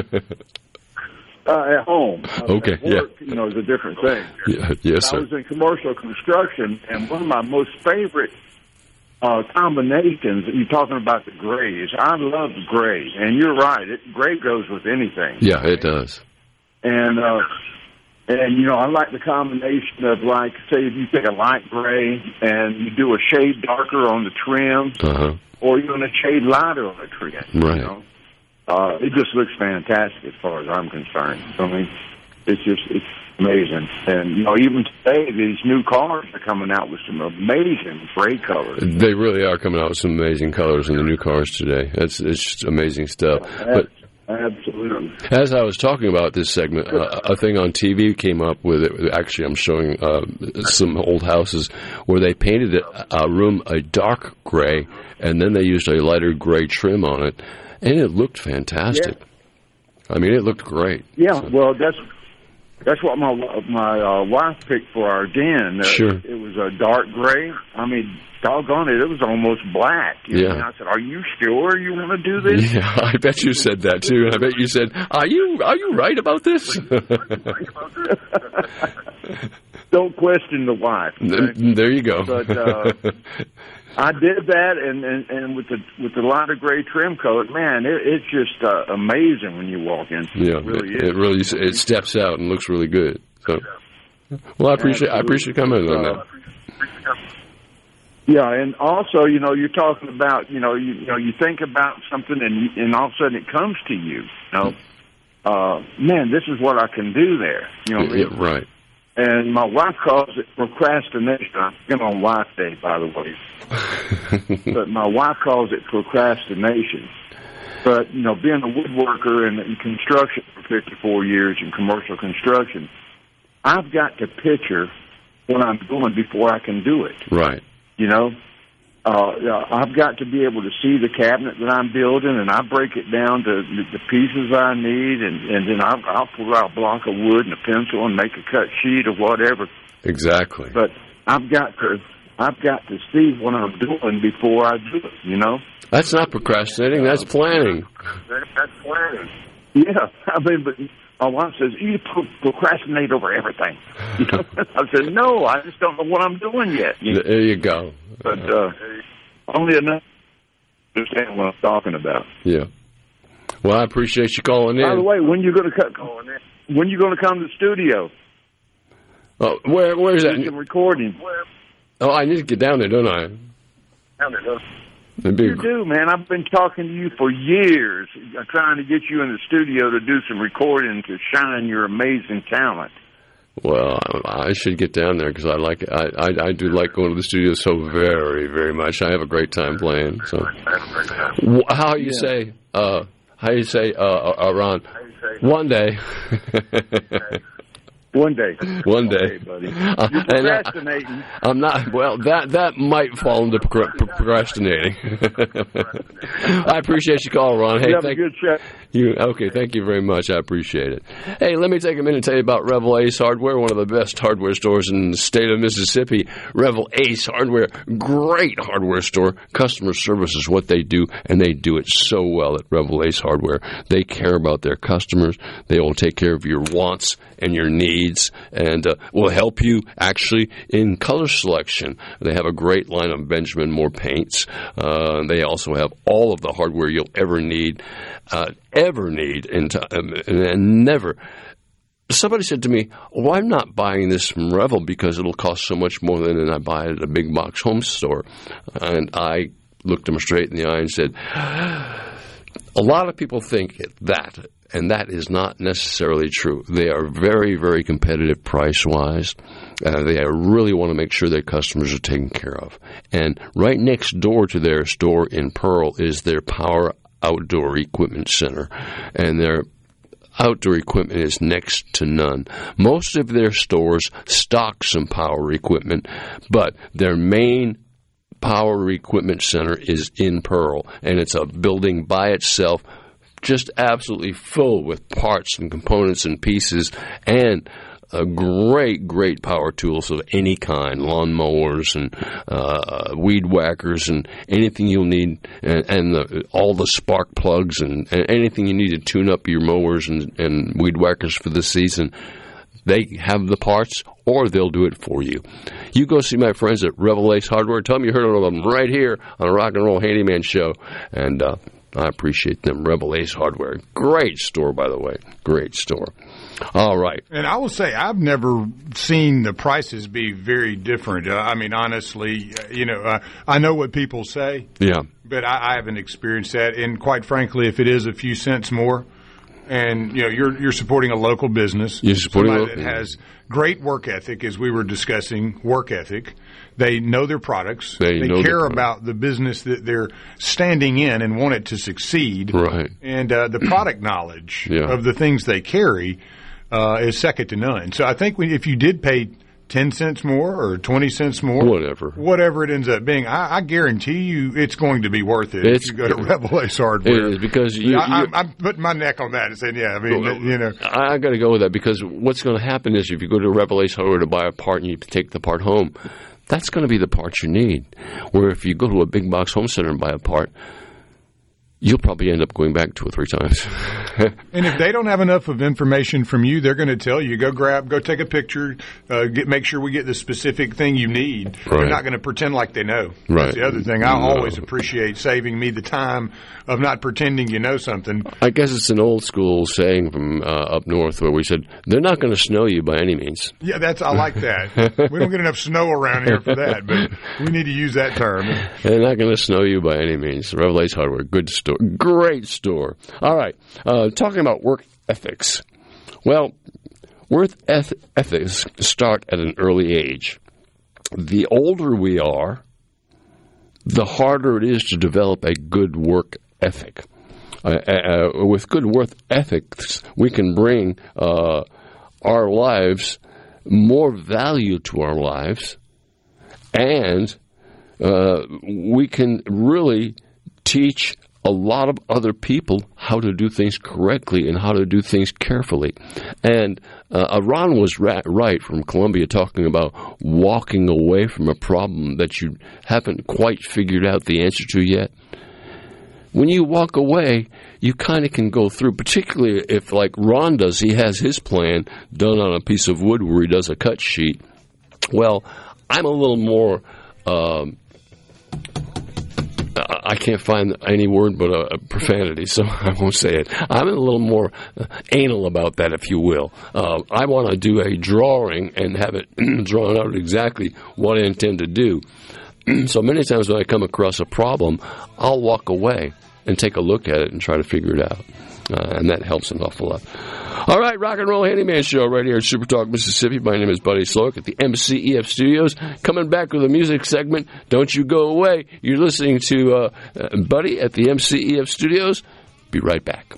Uh, at home. Okay, at work, yeah. You know, is a different thing. Yeah, yes, sir. I was in commercial construction, and one of my most favorite uh, combinations, you're talking about the grays. I love gray, and you're right. It, gray goes with anything. Yeah, it does. And, uh, and you know, I like the combination of, like, say, if you take a light gray and you do a shade darker on the trim, uh-huh. or you're going to shade lighter on the trim. Right. You know? Uh, it just looks fantastic as far as I'm concerned. I mean, it's just, it's amazing. And, you know, even today, these new cars are coming out with some amazing gray colors. They really are coming out with some amazing colors in the new cars today. It's, it's just amazing stuff. Yeah, but absolutely. As I was talking about this segment, uh, a thing on T V came up with it. Actually, I'm showing uh, some old houses where they painted a room a dark gray, and then they used a lighter gray trim on it. And it looked fantastic. Yeah. I mean, it looked great. Yeah, so. Well, that's that's what my my uh, wife picked for our den. Uh, sure. It was a dark gray. I mean, doggone it, it was almost black. You yeah. know? And I said, "Are you sure you want to do this?" Yeah, I bet you said that too. I bet you said, "Are you are you right about this?" Don't question the wife. Okay? There you go. But uh, I did that, and, and, and with the with the lighter gray trim coat, man, it, it's just uh, amazing when you walk in. Yeah, it really it, is. It really it steps out and looks really good. So, well, I appreciate Absolutely. I appreciate coming on that. Yeah, and also, you know, you're talking about, you know, you, you know, you think about something, and and all of a sudden it comes to you. You know, uh, man, this is what I can do there. You know, yeah, right. And my wife calls it procrastination. I'm been on Wife Day, by the way. But my wife calls it procrastination. But, you know, being a woodworker and in construction for fifty-four years in commercial construction, I've got to picture what I'm doing before I can do it. Right. You know, uh, I've got to be able to see the cabinet that I'm building, and I break it down to the pieces I need, and, and then I'll, I'll pull out a block of wood and a pencil and make a cut sheet or whatever. Exactly. But I've got to, I've got to see what I'm doing before I do it. You know. That's not procrastinating. That's planning. That's planning. Yeah, I mean, but my wife says you procrastinate over everything. You know? I said no, I just don't know what I'm doing yet. You know? There you go. But uh, only enough to understand what I'm talking about. Yeah. Well, I appreciate you calling in. By the way, when you going to cut? When you going to come to the studio? Oh, where where is that? Do some recording. Oh, I need to get down there, don't I? Down there, don't I? Big... You do, man. I've been talking to you for years, trying to get you in the studio to do some recording to shine your amazing talent. Well, I, I should get down there because I like it. I, I I do like going to the studio so very very much. I have a great time playing. So, how you yeah. say? Uh, how you say? Uh, uh, Ron? One day. One day. One day. Okay, buddy. You're procrastinating. Uh, I, I'm not, well, that that might fall into pro- pro- procrastinating. I appreciate you calling, Ron. Hey, you have thank a good chat. You, okay, thank you very much. I appreciate it. Hey, let me take a minute and tell you about Revel Ace Hardware, one of the best hardware stores in the state of Mississippi. Revel Ace Hardware, great hardware store. Customer service is what they do, and they do it so well at Revel Ace Hardware. They care about their customers. They will take care of your wants and your needs, and uh, will help you actually in color selection. They have a great line of Benjamin Moore paints. Uh, they also have all of the hardware you'll ever need, uh, ever need, and, t- and never. Somebody said to me, "Oh, I'm not buying this from Revel because it'll cost so much more than I buy it at a big box home store." And I looked them straight in the eye and said, "A lot of people think that." And that is not necessarily true. They are very, very competitive price-wise. Uh, they really want to make sure their customers are taken care of. And right next door to their store in Pearl is their Power Outdoor Equipment Center. And their outdoor equipment is next to none. Most of their stores stock some power equipment, but their main Power Equipment Center is in Pearl. And it's a building by itself, just absolutely full with parts and components and pieces, and a great, great power tools of any kind, lawn mowers and uh, weed whackers and anything you'll need, and, and the, all the spark plugs and, and anything you need to tune up your mowers and, and weed whackers for the season. They have the parts, or they'll do it for you. You go see my friends at Revel Ace Hardware. Tell them you heard of them right here on the Rock and Roll Handyman Show, and uh, I appreciate them. Revel Ace Hardware. Great store, by the way. Great store. All right. And I will say, I've never seen the prices be very different. Uh, I mean, honestly, uh, you know, uh, I know what people say. Yeah. But I, I haven't experienced that. And quite frankly, if it is a few cents more, and, you know, you're you're supporting a local business. You're supporting somebody that has great work ethic, as we were discussing, work ethic. They know their products. They, they know care about the business that they're standing in and want it to succeed. Right. And uh, the product knowledge yeah. of the things they carry uh, is second to none. So I think we, if you did pay ten cents more or twenty cents more, whatever, whatever it ends up being, I, I guarantee you it's going to be worth it it's, if you go to Revel Ace Hardware. It is, because you, I, you, I'm, I'm putting my neck on that and saying, yeah, I mean, well, you know. I, I got to go with that, because what's going to happen is if you go to Revel Ace Hardware to buy a part and you take the part home, that's going to be the part you need. Where if you go to a big box home center and buy a part, you'll probably end up going back two or three times. And if they don't have enough of information from you, they're going to tell you, go grab, go take a picture, uh, get, make sure we get the specific thing you need. Right. They're not going to pretend like they know. Right. That's the other thing. I no. always appreciate saving me the time of not pretending you know something. I guess it's an old school saying from uh, up north where we said, they're not going to snow you by any means. Yeah, that's I like that. We don't get enough snow around here for that, but we need to use that term. They're not going to snow you by any means. Revel Ace Hardware, good store. store. Great store. All right. Uh, talking about work ethics. Well, work eth- ethics start at an early age. The older we are, the harder it is to develop a good work ethic. Uh, uh, with good work ethics, we can bring uh, our lives more value to our lives, and uh, we can really teach a lot of other people how to do things correctly and how to do things carefully. And uh, Ron was ra- right from Columbia talking about walking away from a problem that you haven't quite figured out the answer to yet. When you walk away, you kind of can go through, particularly if, like Ron does, he has his plan done on a piece of wood where he does a cut sheet. Well, I'm a little more... Um, I can't find any word but a, a profanity, so I won't say it. I'm a little more uh, anal about that, if you will. Uh, I want to do a drawing and have it drawn out exactly what I intend to do. So many times when I come across a problem, I'll walk away and take a look at it and try to figure it out. Uh, and that helps an awful lot. All right, Rock and Roll Handyman Show right here at Super Talk Mississippi. My name is Buddy Slowick at the M C E F Studios. Coming back with a music segment. Don't you go away. You're listening to uh, uh, Buddy at the M C E F Studios. Be right back.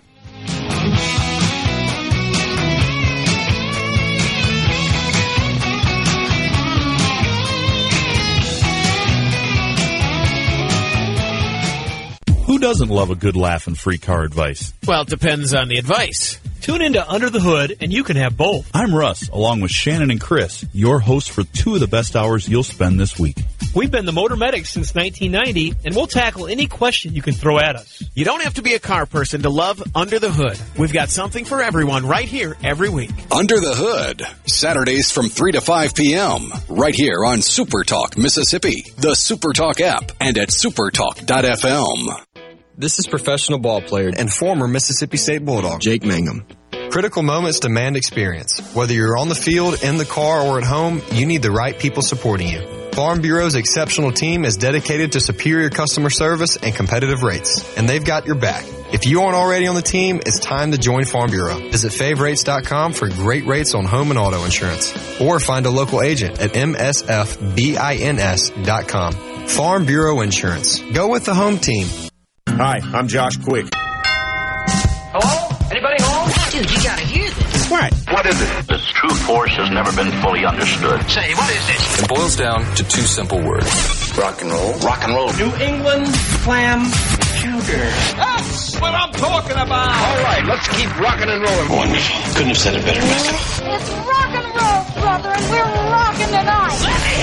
Who doesn't love a good laugh and free car advice? Well, it depends on the advice. Tune into Under the Hood, and you can have both. I'm Russ, along with Shannon and Chris, your hosts for two of the best hours you'll spend this week. We've been the Motor Medics since nineteen ninety, and we'll tackle any question you can throw at us. You don't have to be a car person to love Under the Hood. We've got something for everyone right here every week. Under the Hood, Saturdays from three to five p.m., right here on Super Talk Mississippi, the Super Talk app, and at supertalk dot f m. This is professional ball player and former Mississippi State Bulldog, Jake Mangum. Critical moments demand experience. Whether you're on the field, in the car, or at home, you need the right people supporting you. Farm Bureau's exceptional team is dedicated to superior customer service and competitive rates, and they've got your back. If you aren't already on the team, it's time to join Farm Bureau. Visit fave rates dot com for great rates on home and auto insurance, or find a local agent at m s f bins dot com. Farm Bureau Insurance. Go with the home team. Hi, I'm Josh Quick. Hello? Anybody home? Dude, you gotta hear this. What? What is it? Its true force has never been fully understood. Say, what is this? It boils down to two simple words. Rock and roll. Rock and roll. New England clam chowder. That's what I'm talking about. All right, let's keep rocking and rolling. Wonderful. Couldn't have said it better myself. It's rock and roll, brother, and we're rocking tonight. Let me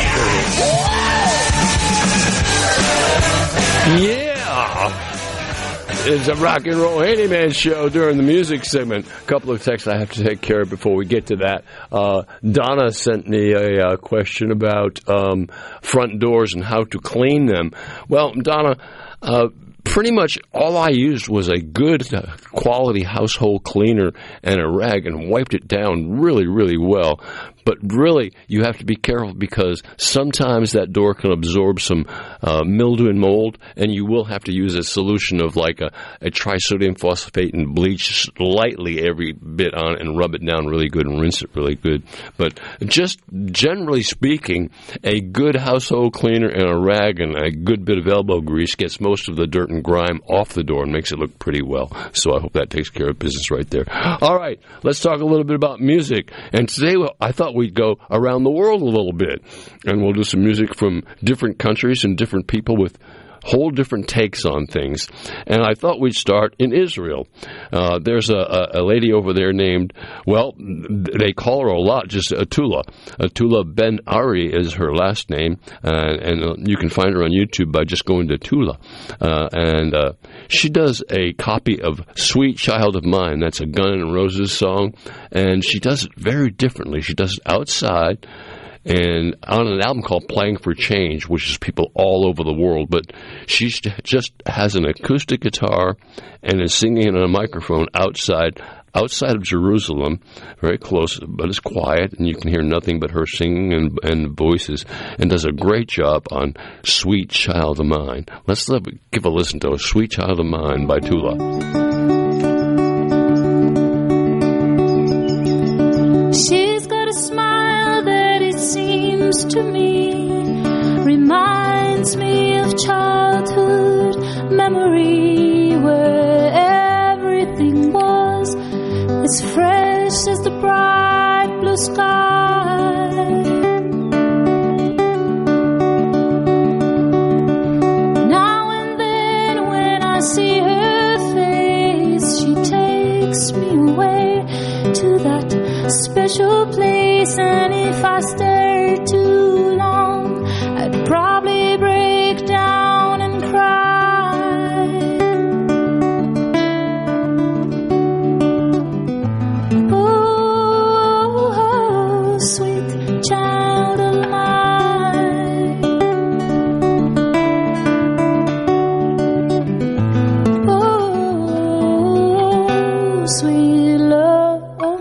hear it. Yeah! It's a Rock and Roll Handyman Show during the music segment. A couple of texts I have to take care of before we get to that. Uh, Donna sent me a uh, question about um, front doors and how to clean them. Well, Donna, uh, pretty much all I used was a good uh, quality household cleaner and a rag and wiped it down really, really well. But really, you have to be careful because sometimes that door can absorb some uh, mildew and mold, and you will have to use a solution of like a, a trisodium phosphate and bleach lightly every bit on it and rub it down really good and rinse it really good. But just generally speaking, a good household cleaner and a rag and a good bit of elbow grease gets most of the dirt and grime off the door and makes it look pretty well. So I hope that takes care of business right there. All right, let's talk a little bit about music. And today, well, I thought we'd go around the world a little bit, and we'll do some music from different countries and different people with whole different takes on things. And I thought we'd start in Israel. Uh, there's a, a lady over there named, well, they call her a lot, just Atula. Atula Ben Ari is her last name, uh, and you can find her on YouTube by just going to Tula. Uh, and uh, she does a copy of Sweet Child of Mine. That's a Guns N' Roses song, and she does it very differently. She does it outside, and on an album called Playing for Change, which is people all over the world, but she just has an acoustic guitar and is singing on a microphone outside outside of Jerusalem, very close, but it's quiet, and you can hear nothing but her singing and, and voices, and does a great job on Sweet Child of Mine. Let's live, give a listen to Sweet Child of Mine by Tula. She's got a smile that it seems to me reminds me of childhood memory where everything was as fresh as the bright blue sky. Now and then when I see her face, she takes me away to that special place, and if I stay too long, I'd probably break down and cry. Oh, sweet child of mine. Oh, sweet love of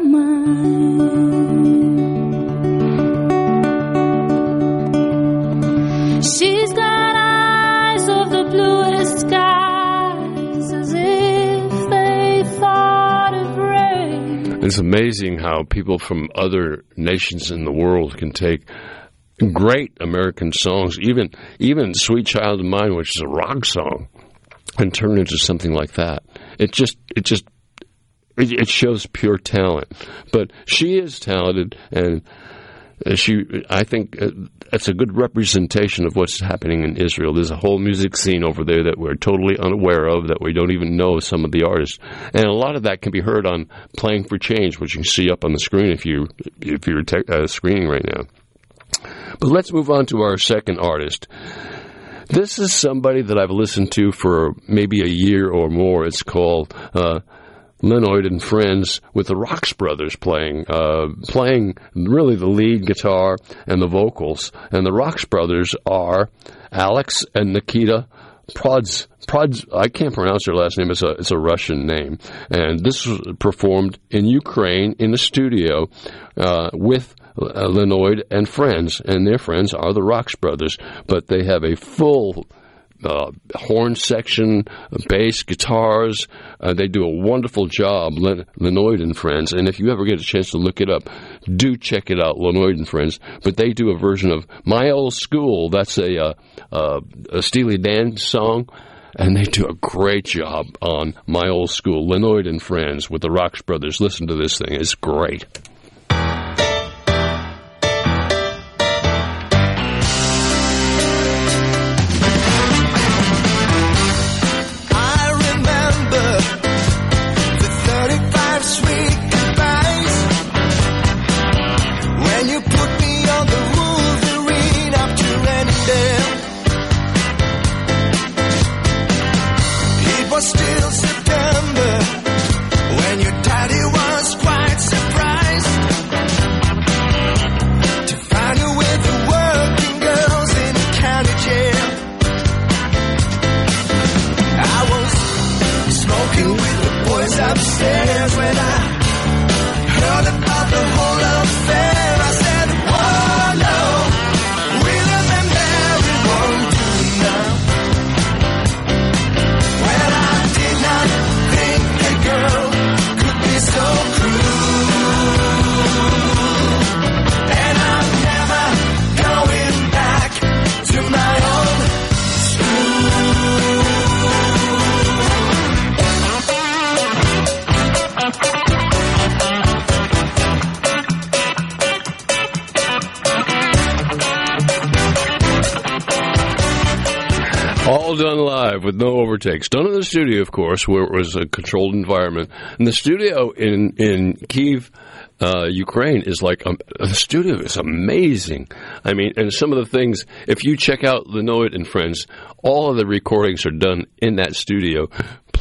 mine. She's got eyes of the bluest skies, as if they thought of rain. It's amazing how people from other nations in the world can take great American songs, even even Sweet Child of Mine, which is a rock song, and turn it into something like that. It just it just it, it shows pure talent. But she is talented, and she I think uh, that's a good representation of what's happening in Israel. There's a whole music scene over there that we're totally unaware of, that we don't even know some of the artists, and a lot of that can be heard on Playing for Change, which you can see up on the screen if you if you're te- uh, screening right now. But let's move on to our second artist. This is somebody that I've listened to for maybe a year or more. It's called uh, Lenoid and Friends, with the Rox Brothers playing, uh, playing really the lead guitar and the vocals. And the Rox Brothers are Alex and Nikita Prodz. Prodz, I can't pronounce their last name. It's a, it's a Russian name. And this was performed in Ukraine in the studio uh, with Uh, Lenoid and Friends, and their friends are the Rox Brothers, but they have a full uh, horn section, bass, guitars. Uh, they do a wonderful job, Len- Lenoid and Friends, and if you ever get a chance to look it up, do check it out, Lenoid and Friends. But they do a version of My Old School. That's a, uh, uh, a Steely Dan song, and they do a great job on My Old School, Lenoid and Friends with the Rox Brothers. Listen to this thing. It's great. All done live with no overtakes. Done in the studio, of course, where it was a controlled environment. And the studio in, in Kyiv, uh, Ukraine, is like, um, the studio is amazing. I mean, and some of the things, if you check out Lenoid and Friends, all of the recordings are done in that studio.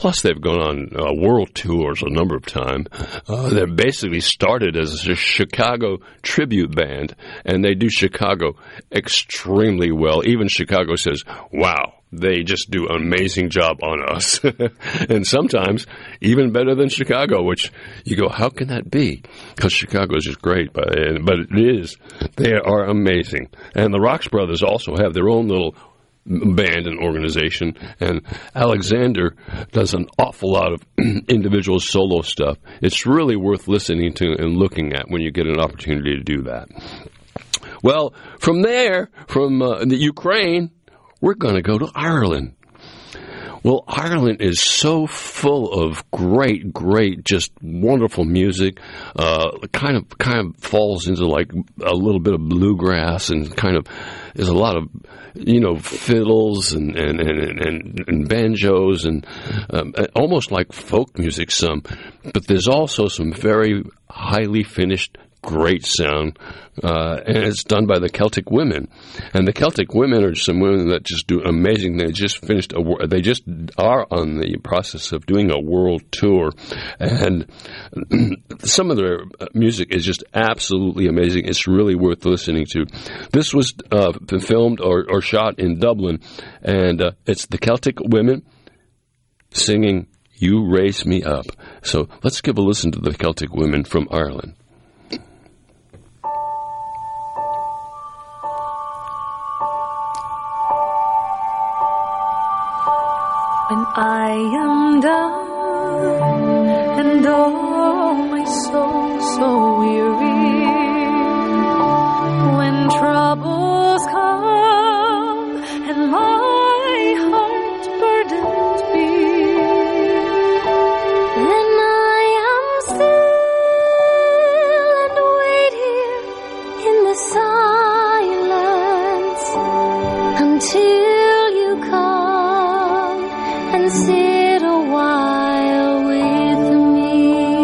plus, they've gone on uh, world tours a number of times. Uh, they basically started as a Chicago tribute band, and they do Chicago extremely well. Even Chicago says, wow, they just do an amazing job on us. And sometimes even better than Chicago, which you go, how can that be? Because Chicago is just great, but, but it is. They are amazing. And the Rox Brothers also have their own little band and organization, and Alexander does an awful lot of individual solo stuff. It's really worth listening to and looking at when you get an opportunity to do that. Well, from there, from uh, the Ukraine, we're going to go to Ireland. Well, Ireland is so full of great, great, just wonderful music. Uh, kind of, kind of falls into like a little bit of bluegrass, and kind of there's a lot of, you know, fiddles and and and, and, and banjos and um, almost like folk music. Some, but there's also some very highly finished, great sound, uh, and it's done by the Celtic Women. And the Celtic Women are some women that just do amazing. They just finished a, they just are on the process of doing a world tour, and some of their music is just absolutely amazing. It's really worth listening to. This was uh, filmed or, or shot in Dublin, and uh, it's the Celtic Women singing "You Raise Me Up." So let's give a listen to the Celtic Women from Ireland. When I am down and oh my soul so weary, when troubles come and my heart burdened be, then I am still and wait here in the silence until you come and sit a while with me.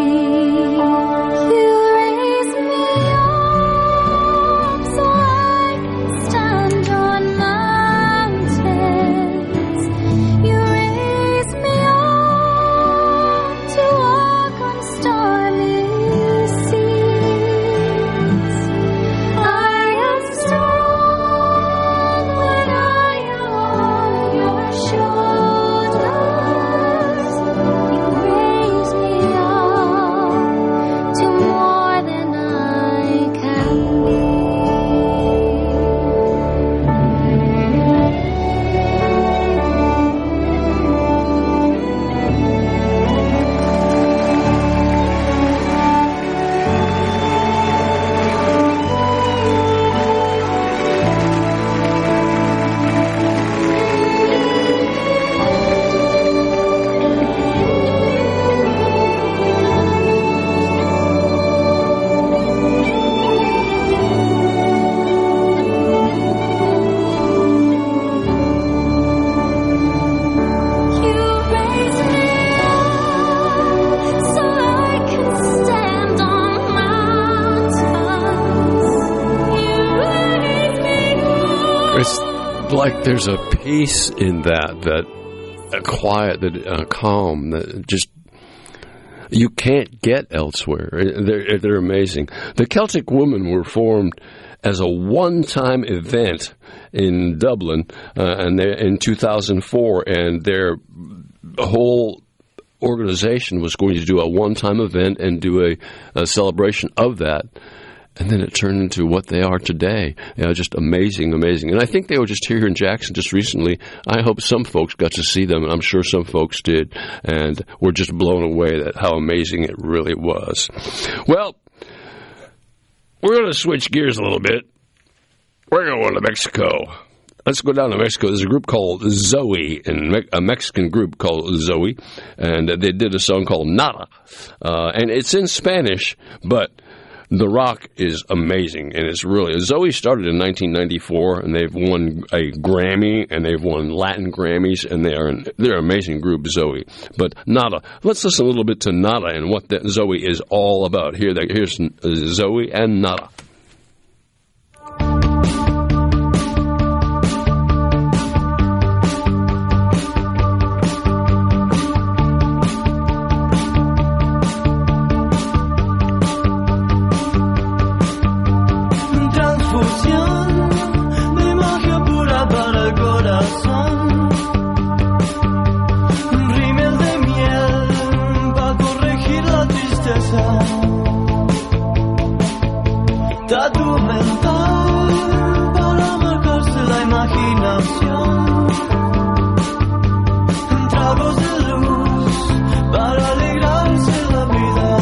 You raise me up so I can stand on mountains. You raise me up to walk on stormy seas. I am strong when I am on your shoulders. You raise me up to more than I can be. You raise me up so I can stand on mountains. You raise me up. It's like there's a peace in that, that a quiet, that uh, calm, that just you can't get elsewhere. They're, they're amazing. The Celtic Women were formed as a one-time event in Dublin, uh, and they in two thousand four, and their whole organization was going to do a one-time event and do a, a celebration of that. And then it turned into what they are today. You know, just amazing, amazing. And I think they were just here in Jackson just recently. I hope some folks got to see them, and I'm sure some folks did, and were just blown away at how amazing it really was. Well, we're going to switch gears a little bit. We're going to Mexico. Let's go down to Mexico. There's a group called Zoe, and a Mexican group called Zoe, and they did a song called Nada. Uh, and it's in Spanish, but the rock is amazing, and it's really... Zoe started in nineteen ninety-four, and they've won a Grammy, and they've won Latin Grammys, and they are an, they're an amazing group, Zoe. But Nada. Let's listen a little bit to Nada and what that Zoe is all about. Here, here's Zoe and Nada. tatu mental para marcarse la imaginación, tragos de luz para alegrarse la vida.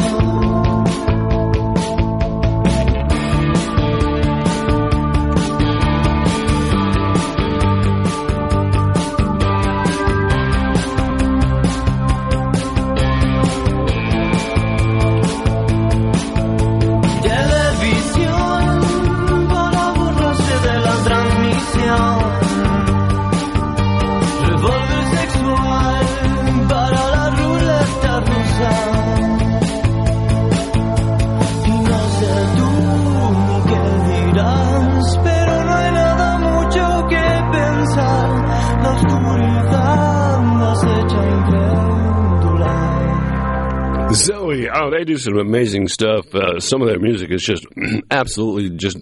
Zoe, oh, they do some amazing stuff. Uh, some of their music is just absolutely just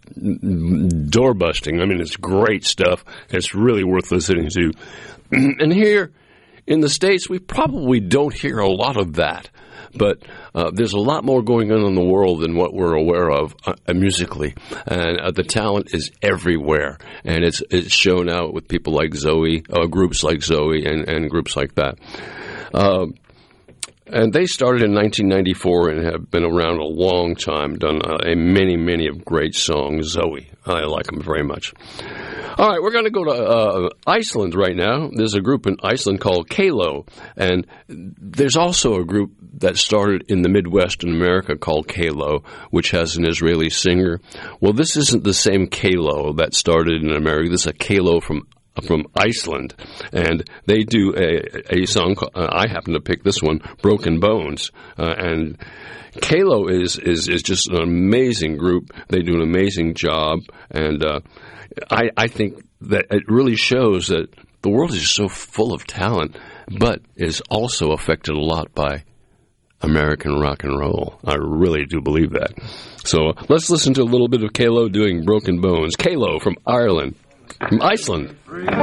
door busting. I mean, it's great stuff. It's really worth listening to. And here in the States, we probably don't hear a lot of that. But uh, there's a lot more going on in the world than what we're aware of uh, musically. And uh, the talent is everywhere. And it's it's shown out with people like Zoe, uh, groups like Zoe and, and groups like that. Uh, And they started in nineteen ninety-four and have been around a long time, done uh, a many, many of great songs. Zoe, I like them very much. All right, we're going to go to uh, Iceland right now. There's a group in Iceland called Kalo, and there's also a group that started in the Midwest in America called Kalo, which has an Israeli singer. Well, this isn't the same Kalo that started in America. This is a Kalo from from Iceland, and they do a, a song, uh, I happen to pick this one, Broken Bones, uh, and Kalo is, is, is just an amazing group. They do an amazing job, and uh, I, I think that it really shows that the world is just so full of talent, but is also affected a lot by American rock and roll. I really do believe that. So let's listen to a little bit of Kalo doing Broken Bones. Kalo from Ireland. From Iceland.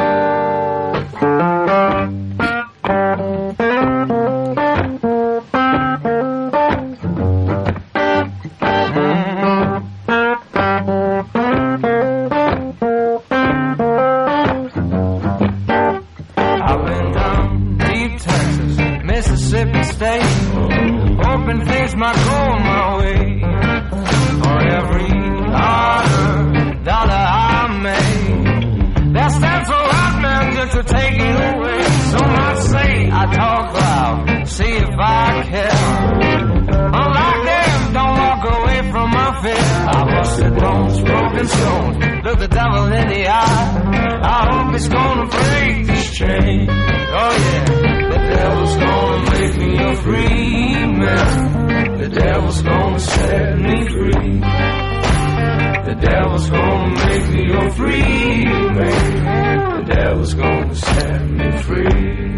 I've been down deep Texas, Mississippi State, hoping things might go my way. For every dollar, dollar I made, that stands for right man just to take it away. So much say I talk loud, see if I care. Unlike them, don't walk away from my fear. I busted bones, broken stones, look the devil in the eye. I hope it's gonna break this chain. Oh yeah, the devil's gonna make me a free man. The devil's gonna set me free. The devil's gonna make me a free man. The devil's gonna set me free.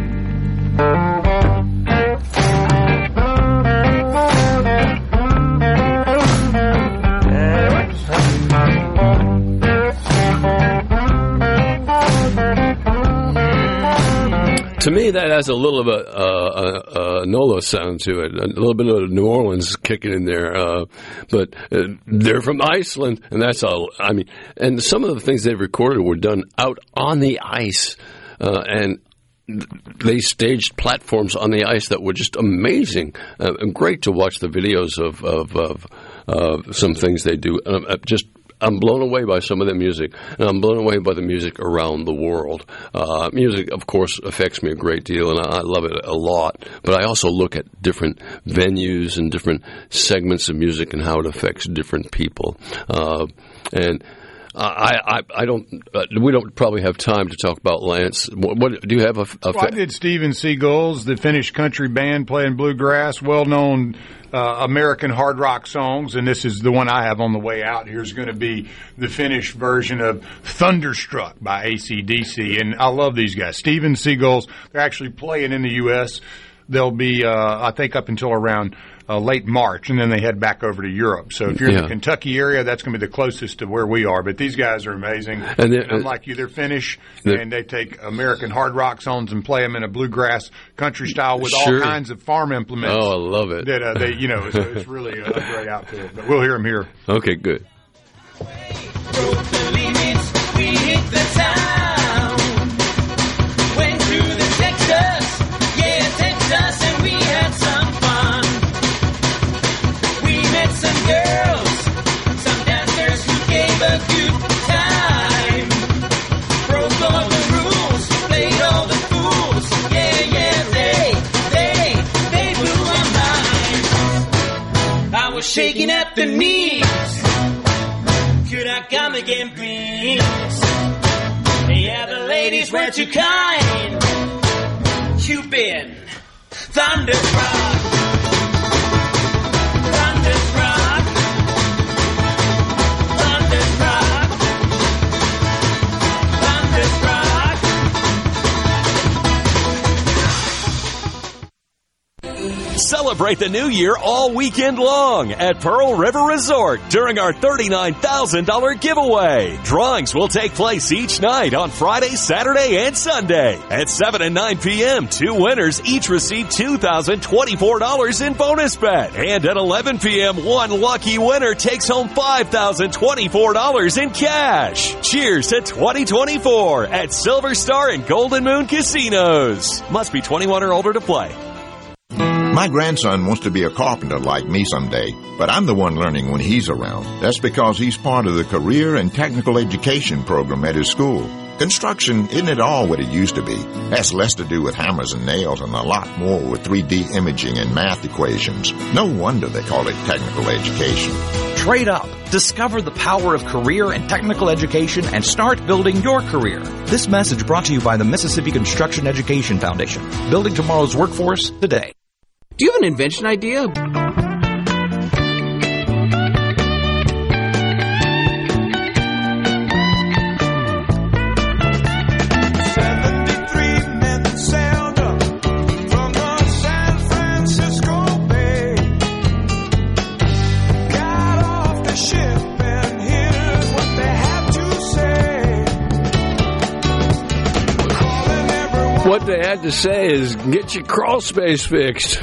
To me, that has a little bit of a, a, a Nolo sound to it, a little bit of New Orleans kicking in there. Uh, but uh, they're from Iceland, and that's all. I mean, and some of the things they've recorded were done out on the ice, uh, and they staged platforms on the ice that were just amazing. Uh, and great to watch the videos of of, of uh, some things they do. Uh, just. I'm blown away by some of the music, and I'm blown away by the music around the world. Uh, music, of course, affects me a great deal, and I, I love it a lot. But I also look at different venues and different segments of music and how it affects different people. Uh, and I, I, I don't. Uh, we don't probably have time to talk about Lance. What, what do you have? A, a well, I did Steven Seagal's, the Finnish country band playing bluegrass, well-known uh, American hard rock songs, and this is the one I have on the way out. Here's going to be the Finnish version of Thunderstruck by A C D C, and I love these guys. Steven Seagal's. They're actually playing in the U S they'll be, uh, I think, up until around uh, late March, and then they head back over to Europe. So if you're Yeah. in the Kentucky area, that's going to be the closest to where we are. But these guys are amazing. And And, they're- unlike you, they're Finnish, they're- and they take American hard rock songs and play them in a bluegrass country style with Sure. all kinds of farm implements. Oh, I love it. That uh, they, you know, it's, it's really a, a great outfit. But we'll hear them here. Okay, good. We hit the town, went through the Texas, yeah, Texas, and we had some fun. We met some girls, some dancers who gave a good time. Broke all the rules, played all the fools, yeah, yeah, they, they, they blew my mind. I was shaking at the knees. Could I come again, please? Yeah, the ladies were too kind. Cupid, thunderstruck, thunderstruck, thunderstruck, thunderstruck. Celebrate the new year all weekend long at Pearl River Resort during our thirty-nine thousand dollars giveaway. Drawings will take place each night on Friday, Saturday, and Sunday. At seven and nine p.m., two winners each receive two thousand twenty-four dollars in bonus bet. And at eleven p.m., one lucky winner takes home five thousand twenty-four dollars in cash. Cheers to twenty twenty-four at Silver Star and Golden Moon Casinos. Must be twenty-one or older to play. My grandson wants to be a carpenter like me someday, but I'm the one learning when he's around. That's because he's part of the career and technical education program at his school. Construction isn't at all what it used to be. Has less to do with hammers and nails and a lot more with three D imaging and math equations. No wonder they call it technical education. Trade up. Discover the power of career and technical education and start building your career. This message brought to you by the Mississippi Construction Education Foundation. Building tomorrow's workforce today. Do you have an invention idea? What they had to say is, get your crawl space fixed.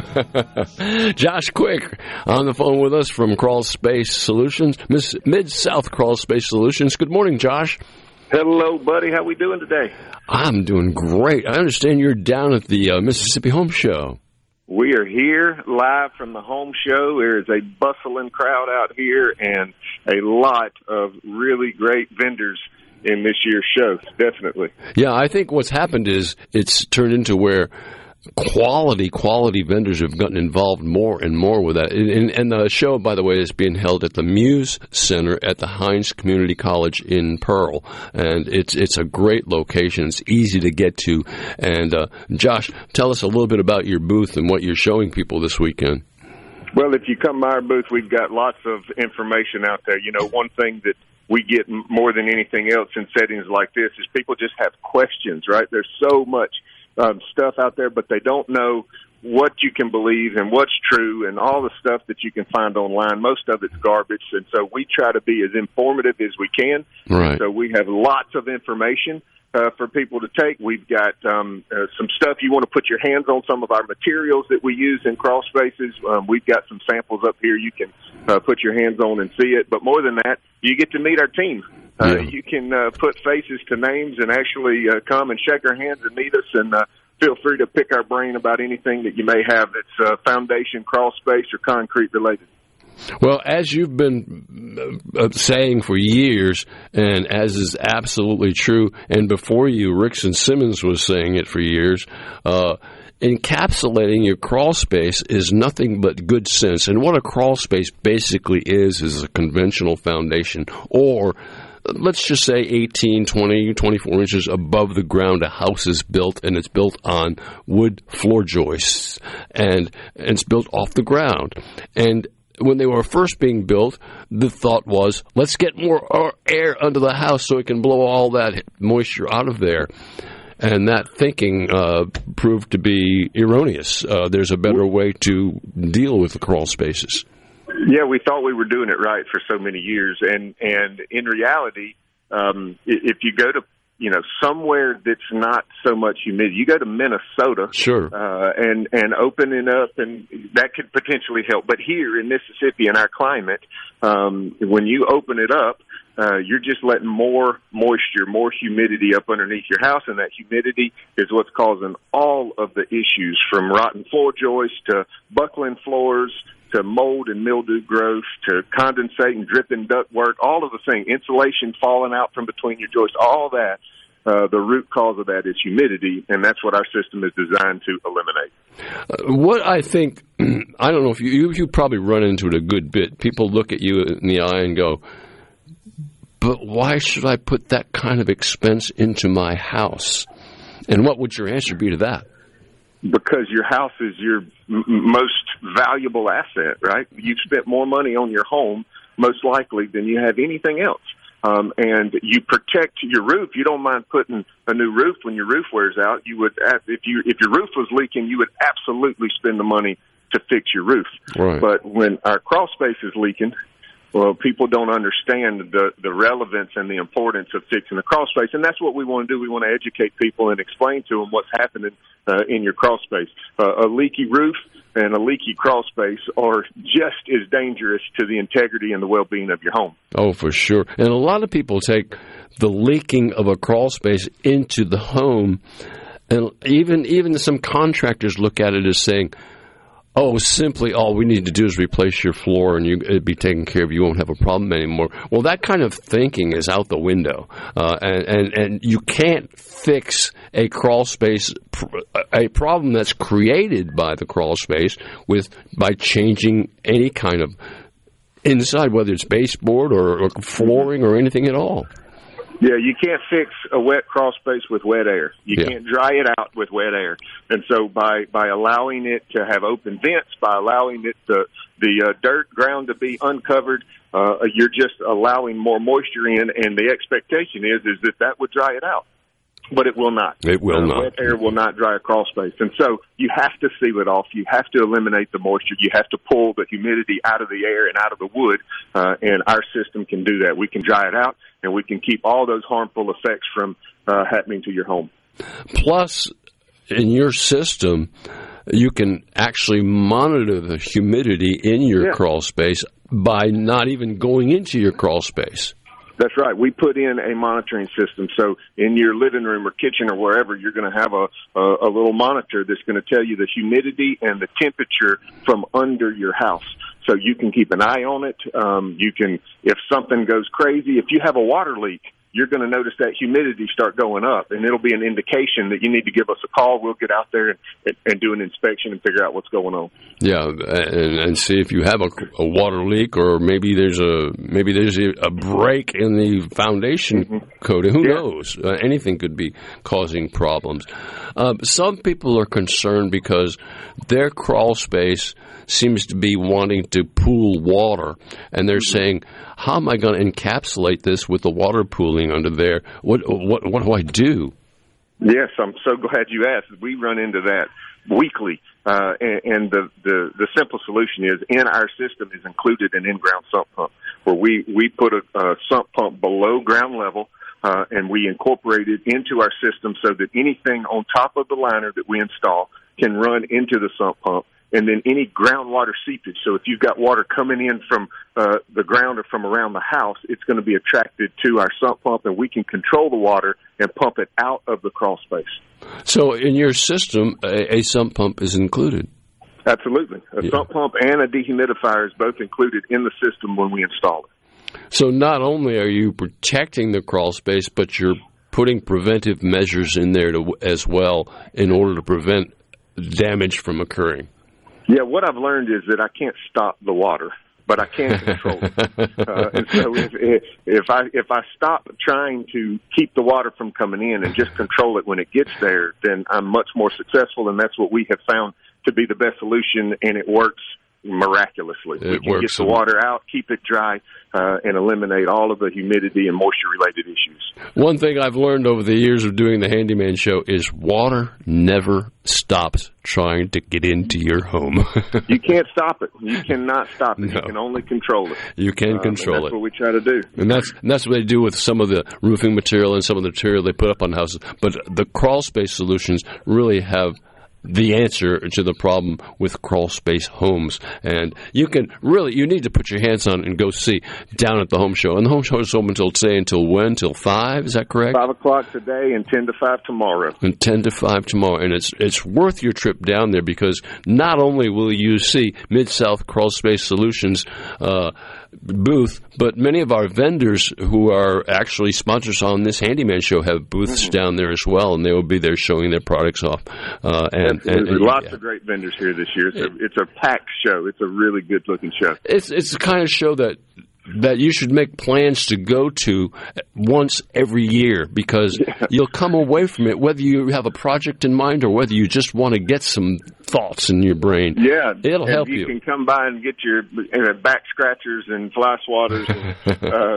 Josh Quick on the phone with us from Crawl Space Solutions, Miss Mid-South Crawl Space Solutions. Good morning, Josh. Hello, buddy. How we doing today? I'm doing great. I understand you're down at the uh, Mississippi Home Show. We are here live from the home show. There is a bustling crowd out here and a lot of really great vendors in this year's show, definitely. Yeah, I think what's happened is it's turned into where quality, quality vendors have gotten involved more and more with that. And, and the show, by the way, is being held at the Muse Center at the Hines Community College in Pearl. And it's it's a great location. It's easy to get to. And, uh, Josh, tell us a little bit about your booth and what you're showing people this weekend. Well, if you come by our booth, we've got lots of information out there. You know, one thing that we get more than anything else in settings like this is people just have questions, right? There's so much um, stuff out there, but they don't know what you can believe and what's true and all the stuff that you can find online. Most of it's garbage, and so we try to be as informative as we can. Right. So we have lots of information uh, for people to take. We've got um, uh, some stuff you want to put your hands on, some of our materials that we use in crawl spaces. Um, we've got some samples up here you can uh, put your hands on and see it. But more than that, you get to meet our team. Uh, Yeah. You can uh, put faces to names and actually uh, come and shake our hands and meet us, and uh, feel free to pick our brain about anything that you may have that's uh, foundation, crawl space, or concrete related. Well, as you've been uh, saying for years, and as is absolutely true, and before you, Rickson Simmons was saying it for years, uh, encapsulating your crawl space is nothing but good sense. And what a crawl space basically is, is a conventional foundation, or let's just say eighteen, twenty, twenty-four inches above the ground a house is built, and it's built on wood floor joists, and, and it's built off the ground. And when they were first being built, the thought was, let's get more air under the house so it can blow all that moisture out of there. and that thinking uh, proved to be erroneous. Uh, there's a better way to deal with the crawl spaces. Yeah, we thought we were doing it right for so many years, and and in reality, um, if you go to you know somewhere that's not so much humidity, you go to Minnesota, sure, uh, and and open it up, and that could potentially help. But here in Mississippi, in our climate, um, when you open it up, uh, you're just letting more moisture, more humidity up underneath your house, and that humidity is what's causing all of the issues, from rotten floor joists to buckling floors, to mold and mildew growth, to condensate and dripping ductwork, all of the things, insulation falling out from between your joists, all that, uh, the root cause of that is humidity, and that's what our system is designed to eliminate. Uh, what I think, I don't know if you, you, you probably run into it a good bit. People look at you in the eye and go, but why should I put that kind of expense into my house? And what would your answer be to that? Because your house is your m- most valuable asset, right? You've spent more money on your home, most likely, than you have anything else. Um, and you protect your roof. You don't mind putting a new roof when your roof wears out. You would, if you if your roof was leaking, you would absolutely spend the money to fix your roof. Right. But when our crawl space is leaking, well, people don't understand the, the relevance and the importance of fixing the crawl space, and that's what we want to do. We want to educate people and explain to them what's happening uh, in your crawl space. Uh, a leaky roof and a leaky crawl space are just as dangerous to the integrity and the well-being of your home. Oh, for sure. And a lot of people take the leaking of a crawl space into the home, and even even some contractors look at it as saying, oh, simply all we need to do is replace your floor and you, it'd be taken care of. You won't have a problem anymore. Well, that kind of thinking is out the window. Uh, and, and, and you can't fix a crawl space, a problem that's created by the crawl space with by changing any kind of inside, whether it's baseboard or, or flooring or anything at all. Yeah, you can't fix a wet crawl space with wet air. You yeah. can't dry it out with wet air. And so by, by allowing it to have open vents, by allowing it to, the uh, dirt ground to be uncovered, uh, you're just allowing more moisture in, and the expectation is is that that would dry it out. But it will not. It will uh, not. Wet air will not dry a crawl space. And so you have to seal it off. You have to eliminate the moisture. You have to pull the humidity out of the air and out of the wood, uh, and our system can do that. We can dry it out, and we can keep all those harmful effects from uh, happening to your home. Plus, in your system, you can actually monitor the humidity in your yeah. crawl space by not even going into your crawl space. That's right. We put in a monitoring system. So in your living room or kitchen or wherever, you're going to have a, a, a little monitor that's going to tell you the humidity and the temperature from under your house. So you can keep an eye on it. Um, you can, if something goes crazy, if you have a water leak, you're going to notice that humidity start going up, and it'll be an indication that you need to give us a call. We'll get out there and, and do an inspection and figure out what's going on. Yeah, and, and see if you have a, a water leak, or maybe there's a maybe there's a break in the foundation mm-hmm. coating. Who yeah. knows? Uh, anything could be causing problems. Uh, some people are concerned because their crawl space seems to be wanting to pool water, and they're mm-hmm. saying, how am I going to encapsulate this with the water pooling under there? What what what do I do? Yes, I'm so glad you asked. We run into that weekly, uh, and, and the, the, the simple solution is in our system is included an in-ground sump pump, where we, we put a, a sump pump below ground level, uh, and we incorporate it into our system so that anything on top of the liner that we install can run into the sump pump. And then any groundwater seepage. So if you've got water coming in from uh, the ground or from around the house, it's going to be attracted to our sump pump, and we can control the water and pump it out of the crawl space. So in your system, a, a sump pump is included? Absolutely. A yeah. sump pump and a dehumidifier is both included in the system when we install it. So not only are you protecting the crawl space, but you're putting preventive measures in there to, as well in order to prevent damage from occurring. Yeah, what I've learned is that I can't stop the water, but I can control it. Uh, and so if, if, if I if I stop trying to keep the water from coming in and just control it when it gets there, then I'm much more successful, and that's what we have found to be the best solution, and it works miraculously. It we can works. get the water out, keep it dry, uh, and eliminate all of the humidity and moisture-related issues. One thing I've learned over the years of doing the Handyman Show is water never stops trying to get into your home. You can't stop it. You cannot stop it. No. You can only control it. You can um, control and that's it. That's what we try to do. And that's and that's what they do with some of the roofing material and some of the material they put up on houses. But the crawl space solutions really have the answer to the problem with crawl space homes. And you can really, you need to put your hands on it and go see down at the home show. And the home show is open until, say, until when? Until five? Is that correct? five o'clock today and ten to five tomorrow. And ten to five tomorrow. And it's it's worth your trip down there because not only will you see Mid-South Crawl Space Solutions uh, booth, but many of our vendors who are actually sponsors on this Handyman Show have booths mm-hmm. down there as well, and they will be there showing their products off. Uh, and, and, and lots yeah. of great vendors here this year. It's a, it's a packed show. It's a really good-looking show. It's it's the kind of show that that you should make plans to go to once every year because yeah. you'll come away from it, whether you have a project in mind or whether you just want to get some thoughts in your brain. Yeah. It'll and help you. You can come by and get your uh, back scratchers and fly swatters and,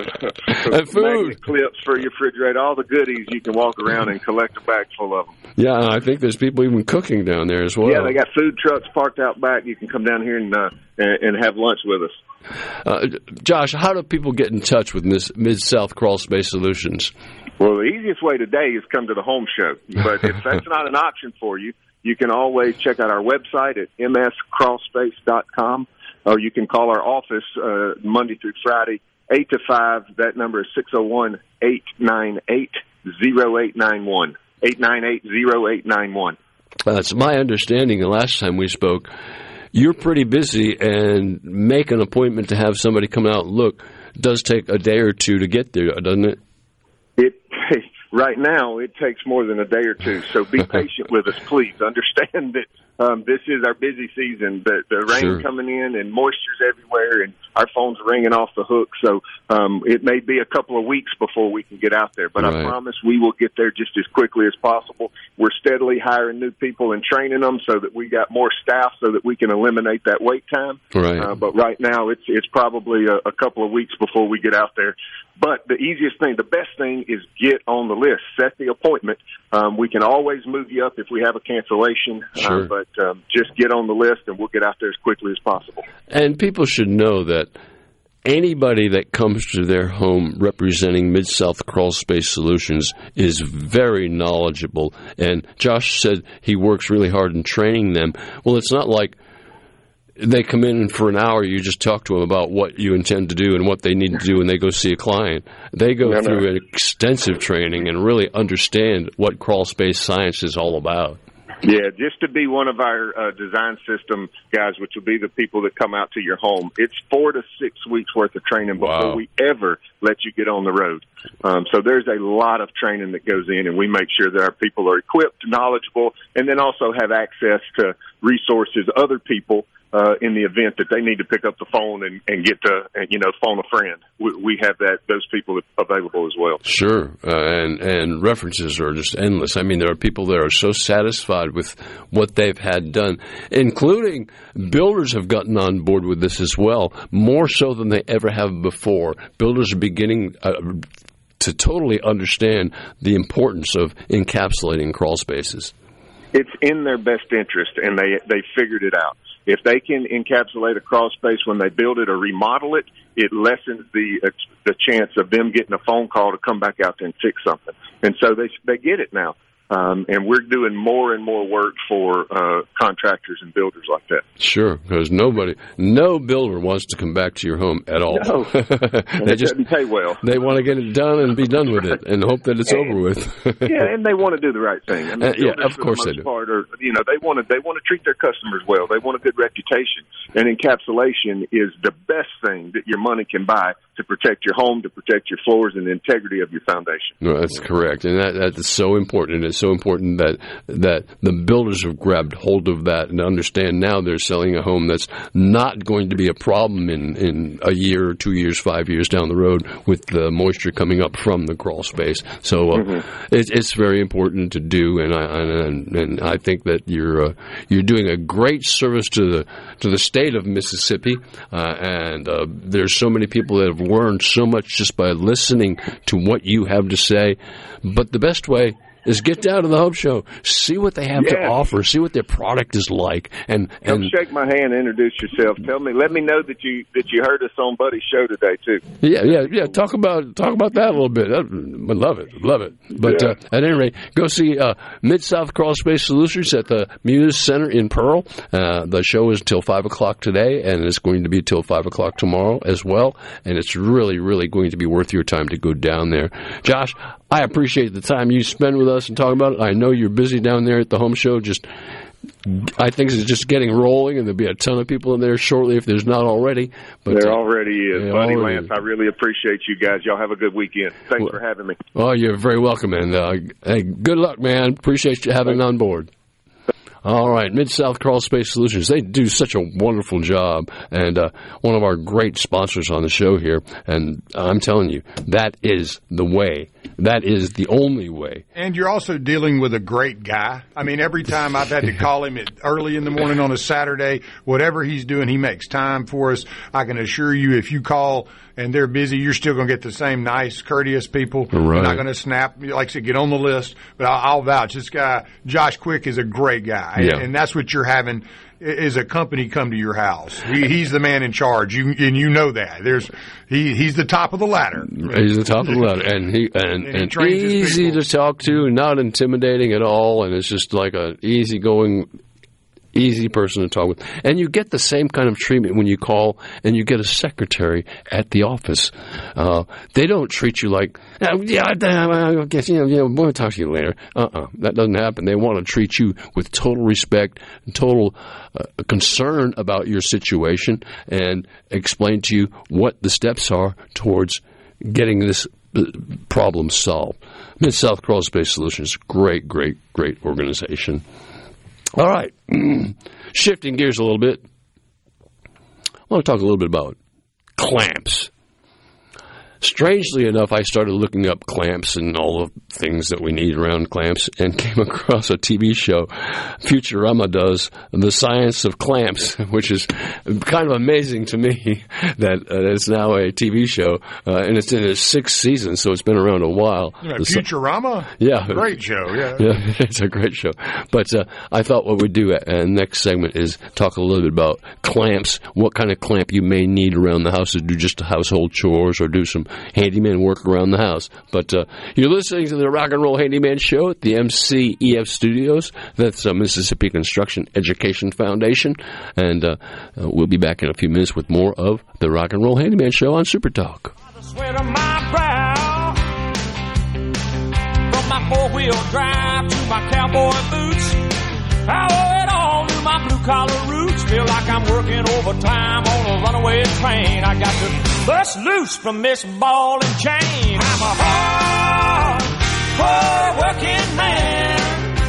uh, and food. Magnet clips for your refrigerator, all the goodies. You can walk around and collect a bag full of them. Yeah, I think there's people even cooking down there as well. Yeah, they got food trucks parked out back. You can come down here and uh, and, and have lunch with us. Uh, Josh, how do people get in touch with Mid-South Crawl Space Solutions? Well, the easiest way today is come to the home show. But if that's not an option for you, you can always check out our website at m s crawl space dot com, or you can call our office uh, Monday through Friday, eight to five. That number is six oh one, eight nine eight, oh eight nine one, eight nine eight, oh eight nine one. That's my understanding. The last time we spoke, you're pretty busy, and make an appointment to have somebody come out and look does take a day or two to get there, doesn't it? It right now it takes more than a day or two. So be patient with us, please. Understand that um, this is our busy season. The, the rain Sure. coming in and moisture's everywhere, and our phone's ringing off the hook. So um, it may be a couple of weeks before we can get out there. But Right. I promise we will get there just as quickly as possible. We're steadily hiring new people and training them so that we got more staff so that we can eliminate that wait time. Right. Uh, but right now it's it's probably a, a couple of weeks before we get out there. But the easiest thing, the best thing is get on the list. Set the appointment. Um, we can always move you up if we have a cancellation. Sure. Uh, but um, just get on the list, and we'll get out there as quickly as possible. And people should know that anybody that comes to their home representing Mid-South Crawl Space Solutions is very knowledgeable. And Josh said he works really hard in training them. Well, it's not like they come in and for an hour you just talk to them about what you intend to do and what they need to do when they go see a client. They go No, no. through an extensive training and really understand what crawl space science is all about. Yeah, just to be one of our uh, design system guys, which will be the people that come out to your home, it's four to six weeks worth of training before Wow. we ever let you get on the road. Um, so there's a lot of training that goes in, and we make sure that our people are equipped, knowledgeable, and then also have access to resources, other people, uh, in the event that they need to pick up the phone and, and get to, and, you know, phone a friend. We, we have that those people available as well. Sure, uh, and and references are just endless. I mean, there are people that are so satisfied with what they've had done, including builders have gotten on board with this as well, more so than they ever have before. Builders are beginning uh, to totally understand the importance of encapsulating crawl spaces. It's in their best interest, and they they figured it out. If they can encapsulate a crawl space when they build it or remodel it, it lessens the uh, the chance of them getting a phone call to come back out there and fix something. And so they they get it now. Um, and we're doing more and more work for uh, contractors and builders like that. Sure, because nobody, no builder wants to come back to your home at all. No, they it just doesn't pay well. They want to get it done and be done with it, and hope that it's and, over with. Yeah, and they want to do the right thing. I mean, uh, yeah, builders, of course for the they most do. Part, are, you know, they want to they want to treat their customers well. They want a good reputation, and encapsulation is the best thing that your money can buy to protect your home, to protect your floors, and the integrity of your foundation. No, that's correct, and that that is so important. And it's so important that that the builders have grabbed hold of that and understand now they're selling a home that's not going to be a problem in, in a year or two years, five years down the road with the moisture coming up from the crawl space. So uh, mm-hmm. it, it's very important to do, and I and, and I think that you're uh, you're doing a great service to the to the state of Mississippi, uh, and uh, there's so many people that have learned so much just by listening to what you have to say. But the best way is get down to the Home Show, see what they have yeah. to offer, see what their product is like, and, and come shake my hand, introduce yourself, tell me, let me know that you that you heard us on Buddy's show today too. Yeah, yeah, yeah. Talk about talk about that a little bit. I love it, love it. But yeah. uh, at any rate, go see uh, Mid-South Crawl Space Solutions at the Muse Center in Pearl. Uh, the show is till five o'clock today, and it's going to be till five o'clock tomorrow as well. And it's really, really going to be worth your time to go down there. Josh, I appreciate the time you spend with us and talk about it. I know you're busy down there at the Home Show. Just, I think it's just getting rolling, and there'll be a ton of people in there shortly if there's not already. But there uh, already is, yeah, Buddy already Lance. is. I really appreciate you guys. Y'all have a good weekend. Thanks well, for having me. Oh, you're very welcome, and uh, hey, good luck, man. Appreciate you having on board. All right, Mid-South Crawl Space Solutions. They do such a wonderful job, and uh, one of our great sponsors on the show here. And I'm telling you, that is the way. That is the only way. And you're also dealing with a great guy. I mean, every time I've had to call him at early in the morning on a Saturday, whatever he's doing, he makes time for us. I can assure you, if you call and they're busy, you're still going to get the same nice, courteous people. Right. They're not going to snap. Like I said, get on the list. But I'll, I'll vouch. This guy, Josh Quick, is a great guy. Yeah. And, and that's what you're having is a company come to your house. He, he's the man in charge, you, and you know that. There's he he's the top of the ladder. He's the top of the ladder, and he and, and, and he easy to talk to, not intimidating at all, and it's just like a easygoing, easy person to talk with. And you get the same kind of treatment when you call and you get a secretary at the office. Uh, they don't treat you like, oh, yeah, I guess, you know, you know, we'll talk to you later. Uh-uh. That doesn't happen. They want to treat you with total respect and total uh, concern about your situation and explain to you what the steps are towards getting this problem solved. Mid-South Crawl Space Solutions, great, great, great organization. All right, shifting gears a little bit, I want to talk a little bit about clamps. Strangely enough, I started looking up clamps and all the things that we need around clamps and came across a T V show, Futurama does, The Science of Clamps, which is kind of amazing to me that uh, it's now a T V show, uh, and it's in its sixth season, so it's been around a while. Yeah, Futurama? Yeah. Great show, yeah. Yeah, it's a great show. But uh, I thought what we'd do at uh, next segment is talk a little bit about clamps, what kind of clamp you may need around the house to do just household chores or do some handyman work around the house. But uh, you're listening to the Rock and Roll Handyman Show at the M C E F Studios. That's uh, Mississippi Construction Education Foundation. And uh, uh, we'll be back in a few minutes with more of the Rock and Roll Handyman Show on Super Talk. The sweat of my brow, from my four-wheel drive to my cowboy boots, I owe it all to my blue-collar roots. Feel like I'm working overtime on a runaway train. I got to bust loose from this ball and chain. I'm a hard, hard-working man.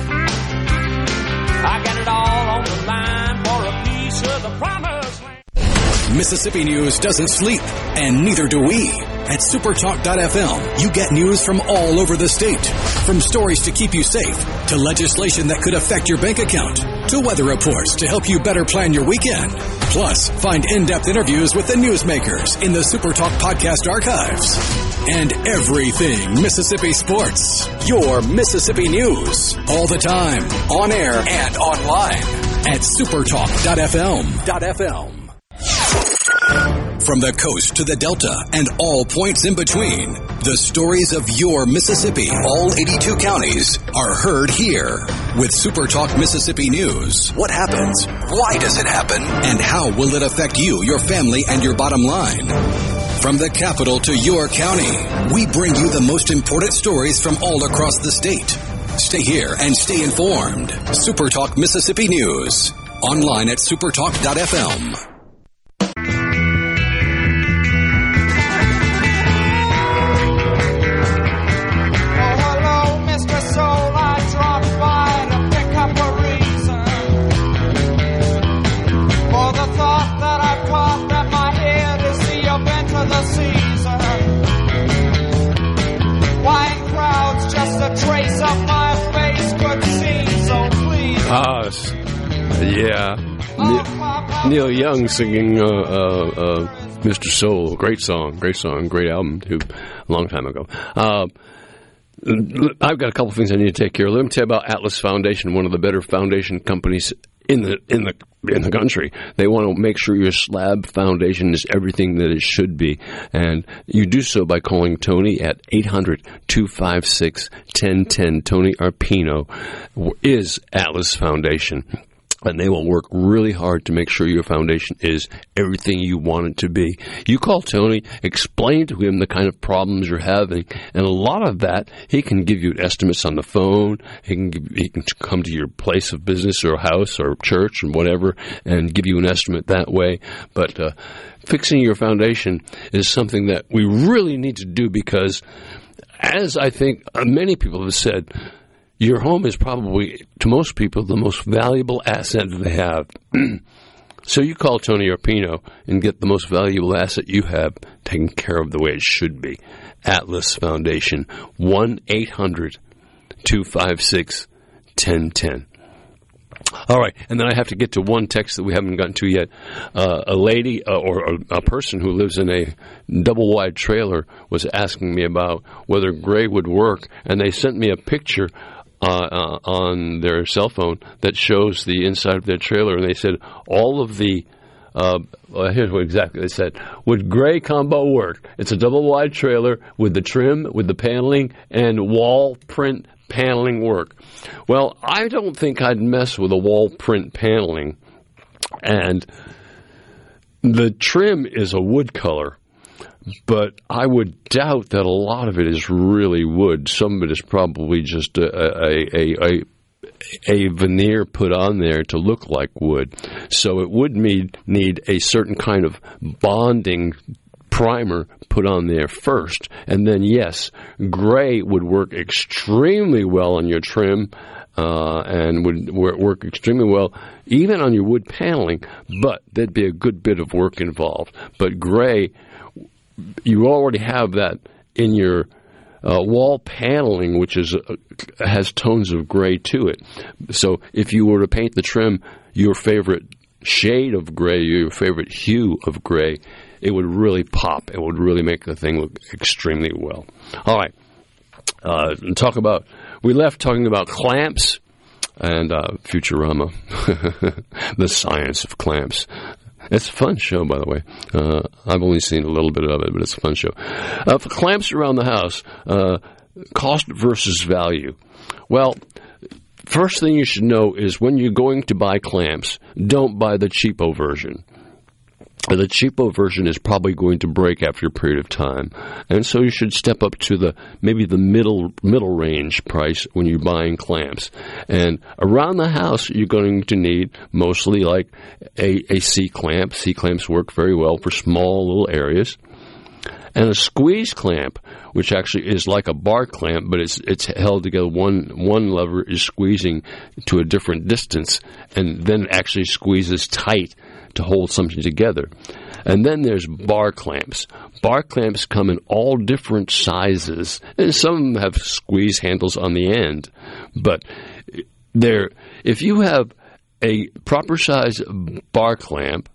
I got it all on the line for a piece of the promised land. Mississippi news doesn't sleep, and neither do we. At supertalk dot f m, you get news from all over the state. From stories to keep you safe, to legislation that could affect your bank account, to weather reports to help you better plan your weekend. Plus, find in-depth interviews with the newsmakers in the Supertalk podcast archives. And everything Mississippi sports. Your Mississippi news. All the time, on air and online. At supertalk dot f m. From the coast to the Delta and all points in between, the stories of your Mississippi, all eighty-two counties, are heard here. With SuperTalk Mississippi News. What happens? Why does it happen? And how will it affect you, your family, and your bottom line? From the capital to your county, we bring you the most important stories from all across the state. Stay here and stay informed. SuperTalk Mississippi News. Online at supertalk dot f m. Neil, Neil Young singing uh, uh, uh, Mister Soul. Great song, great song, great album, too, a long time ago. Uh, I've got a couple things I need to take care of. Let me tell you about Atlas Foundation, one of the better foundation companies in the in the in the country. They want to make sure your slab foundation is everything that it should be, and you do so by calling Tony at eight hundred, two five six, one oh one oh. Tony Arpino is Atlas Foundation, and they will work really hard to make sure your foundation is everything you want it to be. You call Tony, explain to him the kind of problems you're having, and a lot of that, he can give you estimates on the phone. He can give, he can come to your place of business or house or church or whatever and give you an estimate that way. But uh, fixing your foundation is something that we really need to do because, as I think many people have said, your home is probably, to most people, the most valuable asset that they have. So you call Tony Arpino and get the most valuable asset you have taken care of the way it should be. Atlas Foundation, one eight hundred, two five six, one oh one oh. All right, and then I have to get to one text that we haven't gotten to yet. Uh, a lady uh, or a, a person who lives in a double-wide trailer was asking me about whether gray would work, and they sent me a picture Uh, uh, on their cell phone that shows the inside of their trailer, and they said all of the uh, well, here's what exactly they said. Would gray combo work? It's a double-wide trailer with the trim, with the paneling, and wall print paneling work. Well, I don't think I'd mess with a wall print paneling, and the trim is a wood color. But I would doubt that a lot of it is really wood. Some of it is probably just a, a, a, a, a veneer put on there to look like wood. So it would need, need a certain kind of bonding primer put on there first. And then, yes, gray would work extremely well on your trim uh, and would work extremely well even on your wood paneling. But there'd be a good bit of work involved. But gray, you already have that in your uh, wall paneling, which is uh, has tones of gray to it. So if you were to paint the trim your favorite shade of gray, your favorite hue of gray, it would really pop. It would really make the thing look extremely well. All right. Uh, talk about we left talking about clamps and uh, Futurama, the science of clamps. It's a fun show, by the way. Uh, I've only seen a little bit of it, but it's a fun show. Uh, for clamps around the house, uh, cost versus value. Well, first thing you should know is when you're going to buy clamps, don't buy the cheapo version. The cheapo version is probably going to break after a period of time, and so you should step up to the maybe the middle middle range price when you're buying clamps. And around the house, you're going to need mostly like a, a C-clamp. C-clamps work very well for small little areas. And a squeeze clamp, which actually is like a bar clamp, but it's it's held together. One one lever is squeezing to a different distance, and then it actually squeezes tight to hold something together. And then there's bar clamps. Bar clamps come in all different sizes, and some of them have squeeze handles on the end. But there, if you have a proper size bar clamp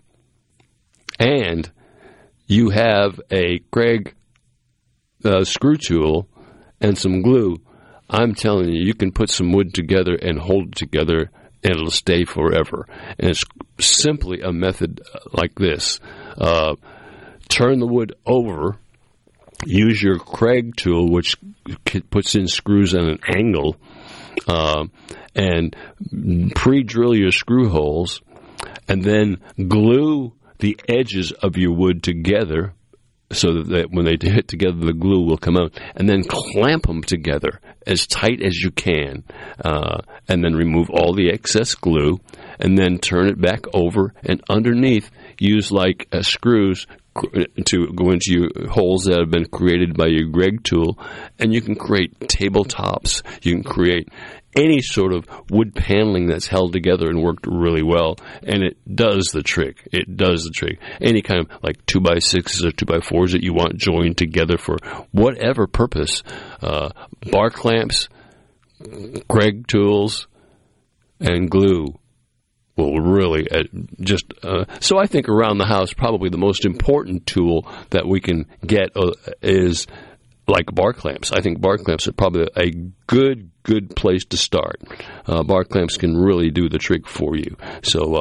and you have a Kreg uh, screw tool and some glue, I'm telling you, you can put some wood together and hold it together, and it'll stay forever. And it's simply a method like this. Uh, turn the wood over, use your Kreg tool, which puts in screws at an angle, uh, and pre-drill your screw holes, and then glue the edges of your wood together so that they, when they hit together, the glue will come out, and then clamp them together as tight as you can, uh, and then remove all the excess glue, and then turn it back over, and underneath use like uh, screws to go into your holes that have been created by your Kreg tool, and you can create tabletops. You can create any sort of wood paneling that's held together and worked really well, and it does the trick. It does the trick. Any kind of like two by sixes or two by fours that you want joined together for whatever purpose, uh, bar clamps, Kreg tools, and glue will really uh, just uh, so I think around the house probably the most important tool that we can get uh, is like bar clamps. I think bar clamps are probably a good good place to start. Uh, bar clamps can really do the trick for you. So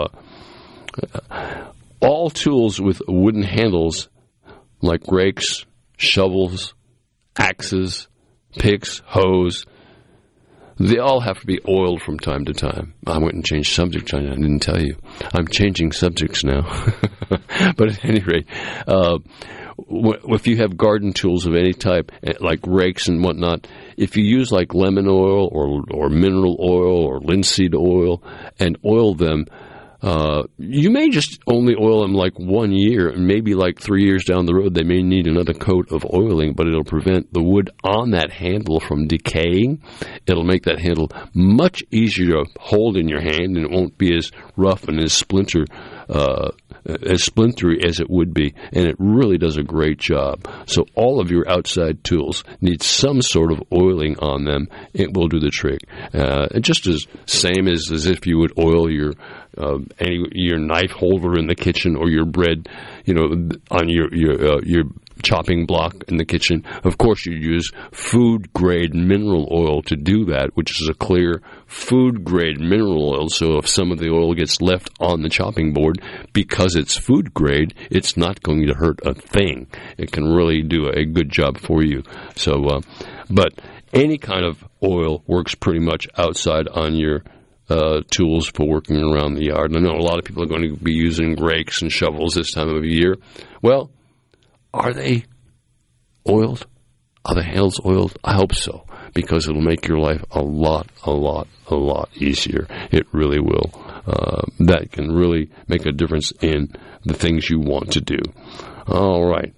uh, all tools with wooden handles like rakes, shovels, axes, picks, hoes, they all have to be oiled from time to time. I went and changed subjects. I didn't tell you. I'm changing subjects now. But at any rate, uh, if you have garden tools of any type, like rakes and whatnot, if you use like lemon oil or, or mineral oil or linseed oil and oil them, Uh, you may just only oil them like one year, and maybe like three years down the road they may need another coat of oiling, but it'll prevent the wood on that handle from decaying. It'll make that handle much easier to hold in your hand, and it won't be as rough and as splinter, uh, as splintery as it would be, and it really does a great job. So all of your outside tools need some sort of oiling on them. It will do the trick. Uh, just as same as, as if you would oil your Uh, any your knife holder in the kitchen or your bread, you know, on your your uh, your chopping block in the kitchen. Of course, you use food grade mineral oil to do that, which is a clear food grade mineral oil. So if some of the oil gets left on the chopping board because it's food grade, it's not going to hurt a thing. It can really do a good job for you. So, uh, but any kind of oil works pretty much outside on your Uh, tools for working around the yard. And I know a lot of people are going to be using rakes and shovels this time of year. Well, are they oiled? Are the handles oiled? I hope so, because it'll make your life a lot, a lot, a lot easier. It really will. Uh, that can really make a difference in the things you want to do. All right.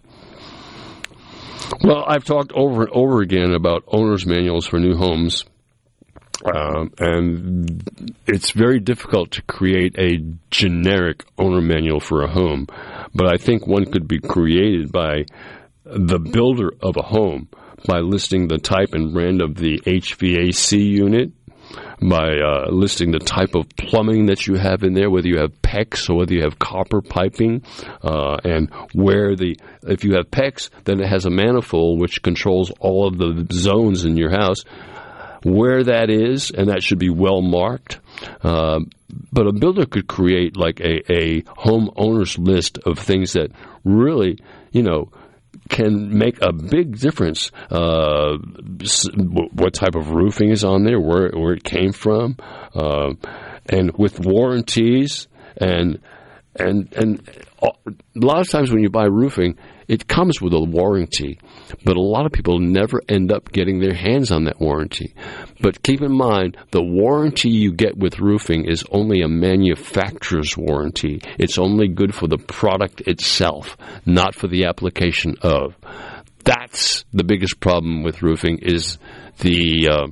Well, I've talked over and over again about owner's manuals for new homes. Um, and it's very difficult to create a generic owner manual for a home, but I think one could be created by the builder of a home by listing the type and brand of the H V A C unit, by uh, listing the type of plumbing that you have in there, whether you have PEX or whether you have copper piping, uh, and where the, if you have PEX, then it has a manifold which controls all of the zones in your house, where that is, and that should be well marked. Uh, but a builder could create like a, a homeowner's list of things that really, you know, can make a big difference. Uh, what type of roofing is on there, where where it came from, uh, and with warranties, and and and a lot of times when you buy roofing, it comes with a warranty, but a lot of people never end up getting their hands on that warranty. But keep in mind, the warranty you get with roofing is only a manufacturer's warranty. It's only good for the product itself, not for the application of. That's the biggest problem with roofing, is the uh,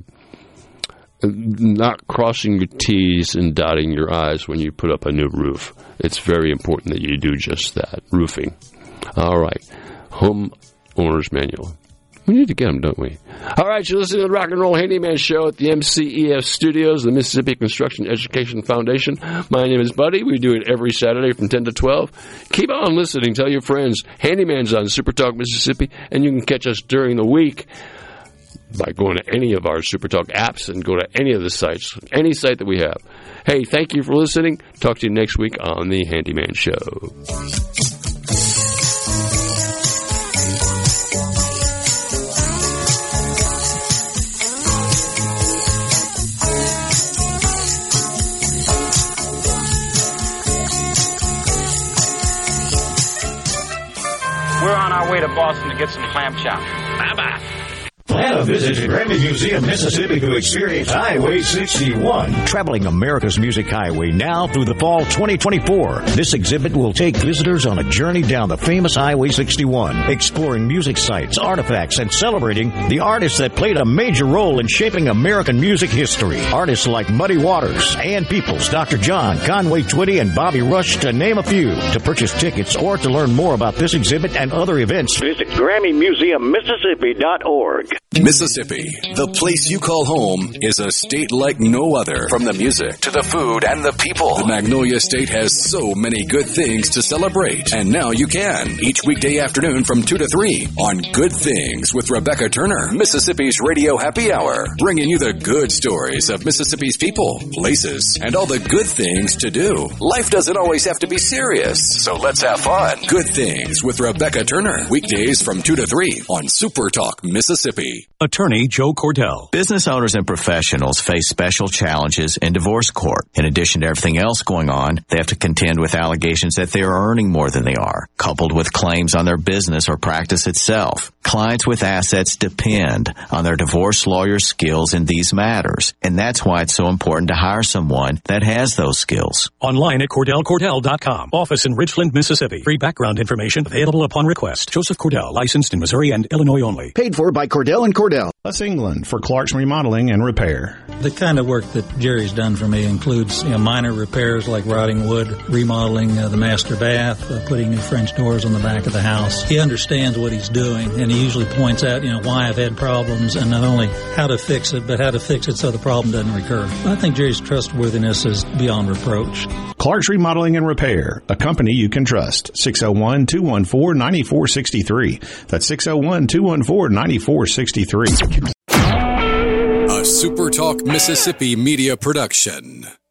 not crossing your T's and dotting your I's when you put up a new roof. It's very important that you do just that, roofing. All right, home owner's manual. We need to get them, don't we? All right, you're listening to the Rock and Roll Handyman Show at the M C E F Studios, the Mississippi Construction Education Foundation. My name is Buddy. We do it every Saturday from ten to twelve. Keep on listening. Tell your friends. Handyman's on Super Talk Mississippi, and you can catch us during the week by going to any of our Super Talk apps and go to any of the sites, any site that we have. Hey, thank you for listening. Talk to you next week on the Handyman Show. We're on our way to Boston to get some clam chowder. Bye-bye. Plan a visit to Grammy Museum, Mississippi to experience Highway sixty-one. Traveling America's Music Highway now through the fall twenty twenty-four. This exhibit will take visitors on a journey down the famous Highway sixty-one, exploring music sites, artifacts, and celebrating the artists that played a major role in shaping American music history. Artists like Muddy Waters, Ann Peoples, Doctor John, Conway Twitty, and Bobby Rush, to name a few. To purchase tickets or to learn more about this exhibit and other events, visit Grammy Museum Mississippi dot org. Mississippi, the place you call home, is a state like no other. From the music to the food and the people, the Magnolia State has so many good things to celebrate. And now you can, each weekday afternoon from two to three on Good Things with Rebecca Turner, Mississippi's Radio Happy Hour, bringing you the good stories of Mississippi's people, places, and all the good things to do. Life doesn't always have to be serious, so let's have fun. Good Things with Rebecca Turner, weekdays from two to three on Super Talk Mississippi. Attorney Joe Cordell. Business owners and professionals face special challenges in divorce court. In addition to everything else going on, they have to contend with allegations that they are earning more than they are, coupled with claims on their business or practice itself. Clients with assets depend on their divorce lawyer's skills in these matters, and that's why it's so important to hire someone that has those skills. Online at Cordell Cordell dot com. Office in Richland, Mississippi. Free background information available upon request. Joseph Cordell, licensed in Missouri and Illinois only. Paid for by Cordell and Cordell. Us England for Clark's Remodeling and Repair. The kind of work that Jerry's done for me includes, you know, minor repairs like rotting wood, remodeling uh, the master bath, uh, putting new French doors on the back of the house. He understands what he's doing, and he usually points out, you know, why I've had problems and not only how to fix it, but how to fix it so the problem doesn't recur. I think Jerry's trustworthiness is beyond reproach. Clark's Remodeling and Repair, a company you can trust. six oh one, two one four, nine four six three. That's six oh one, two one four, nine four six three. A Super Talk Mississippi media production.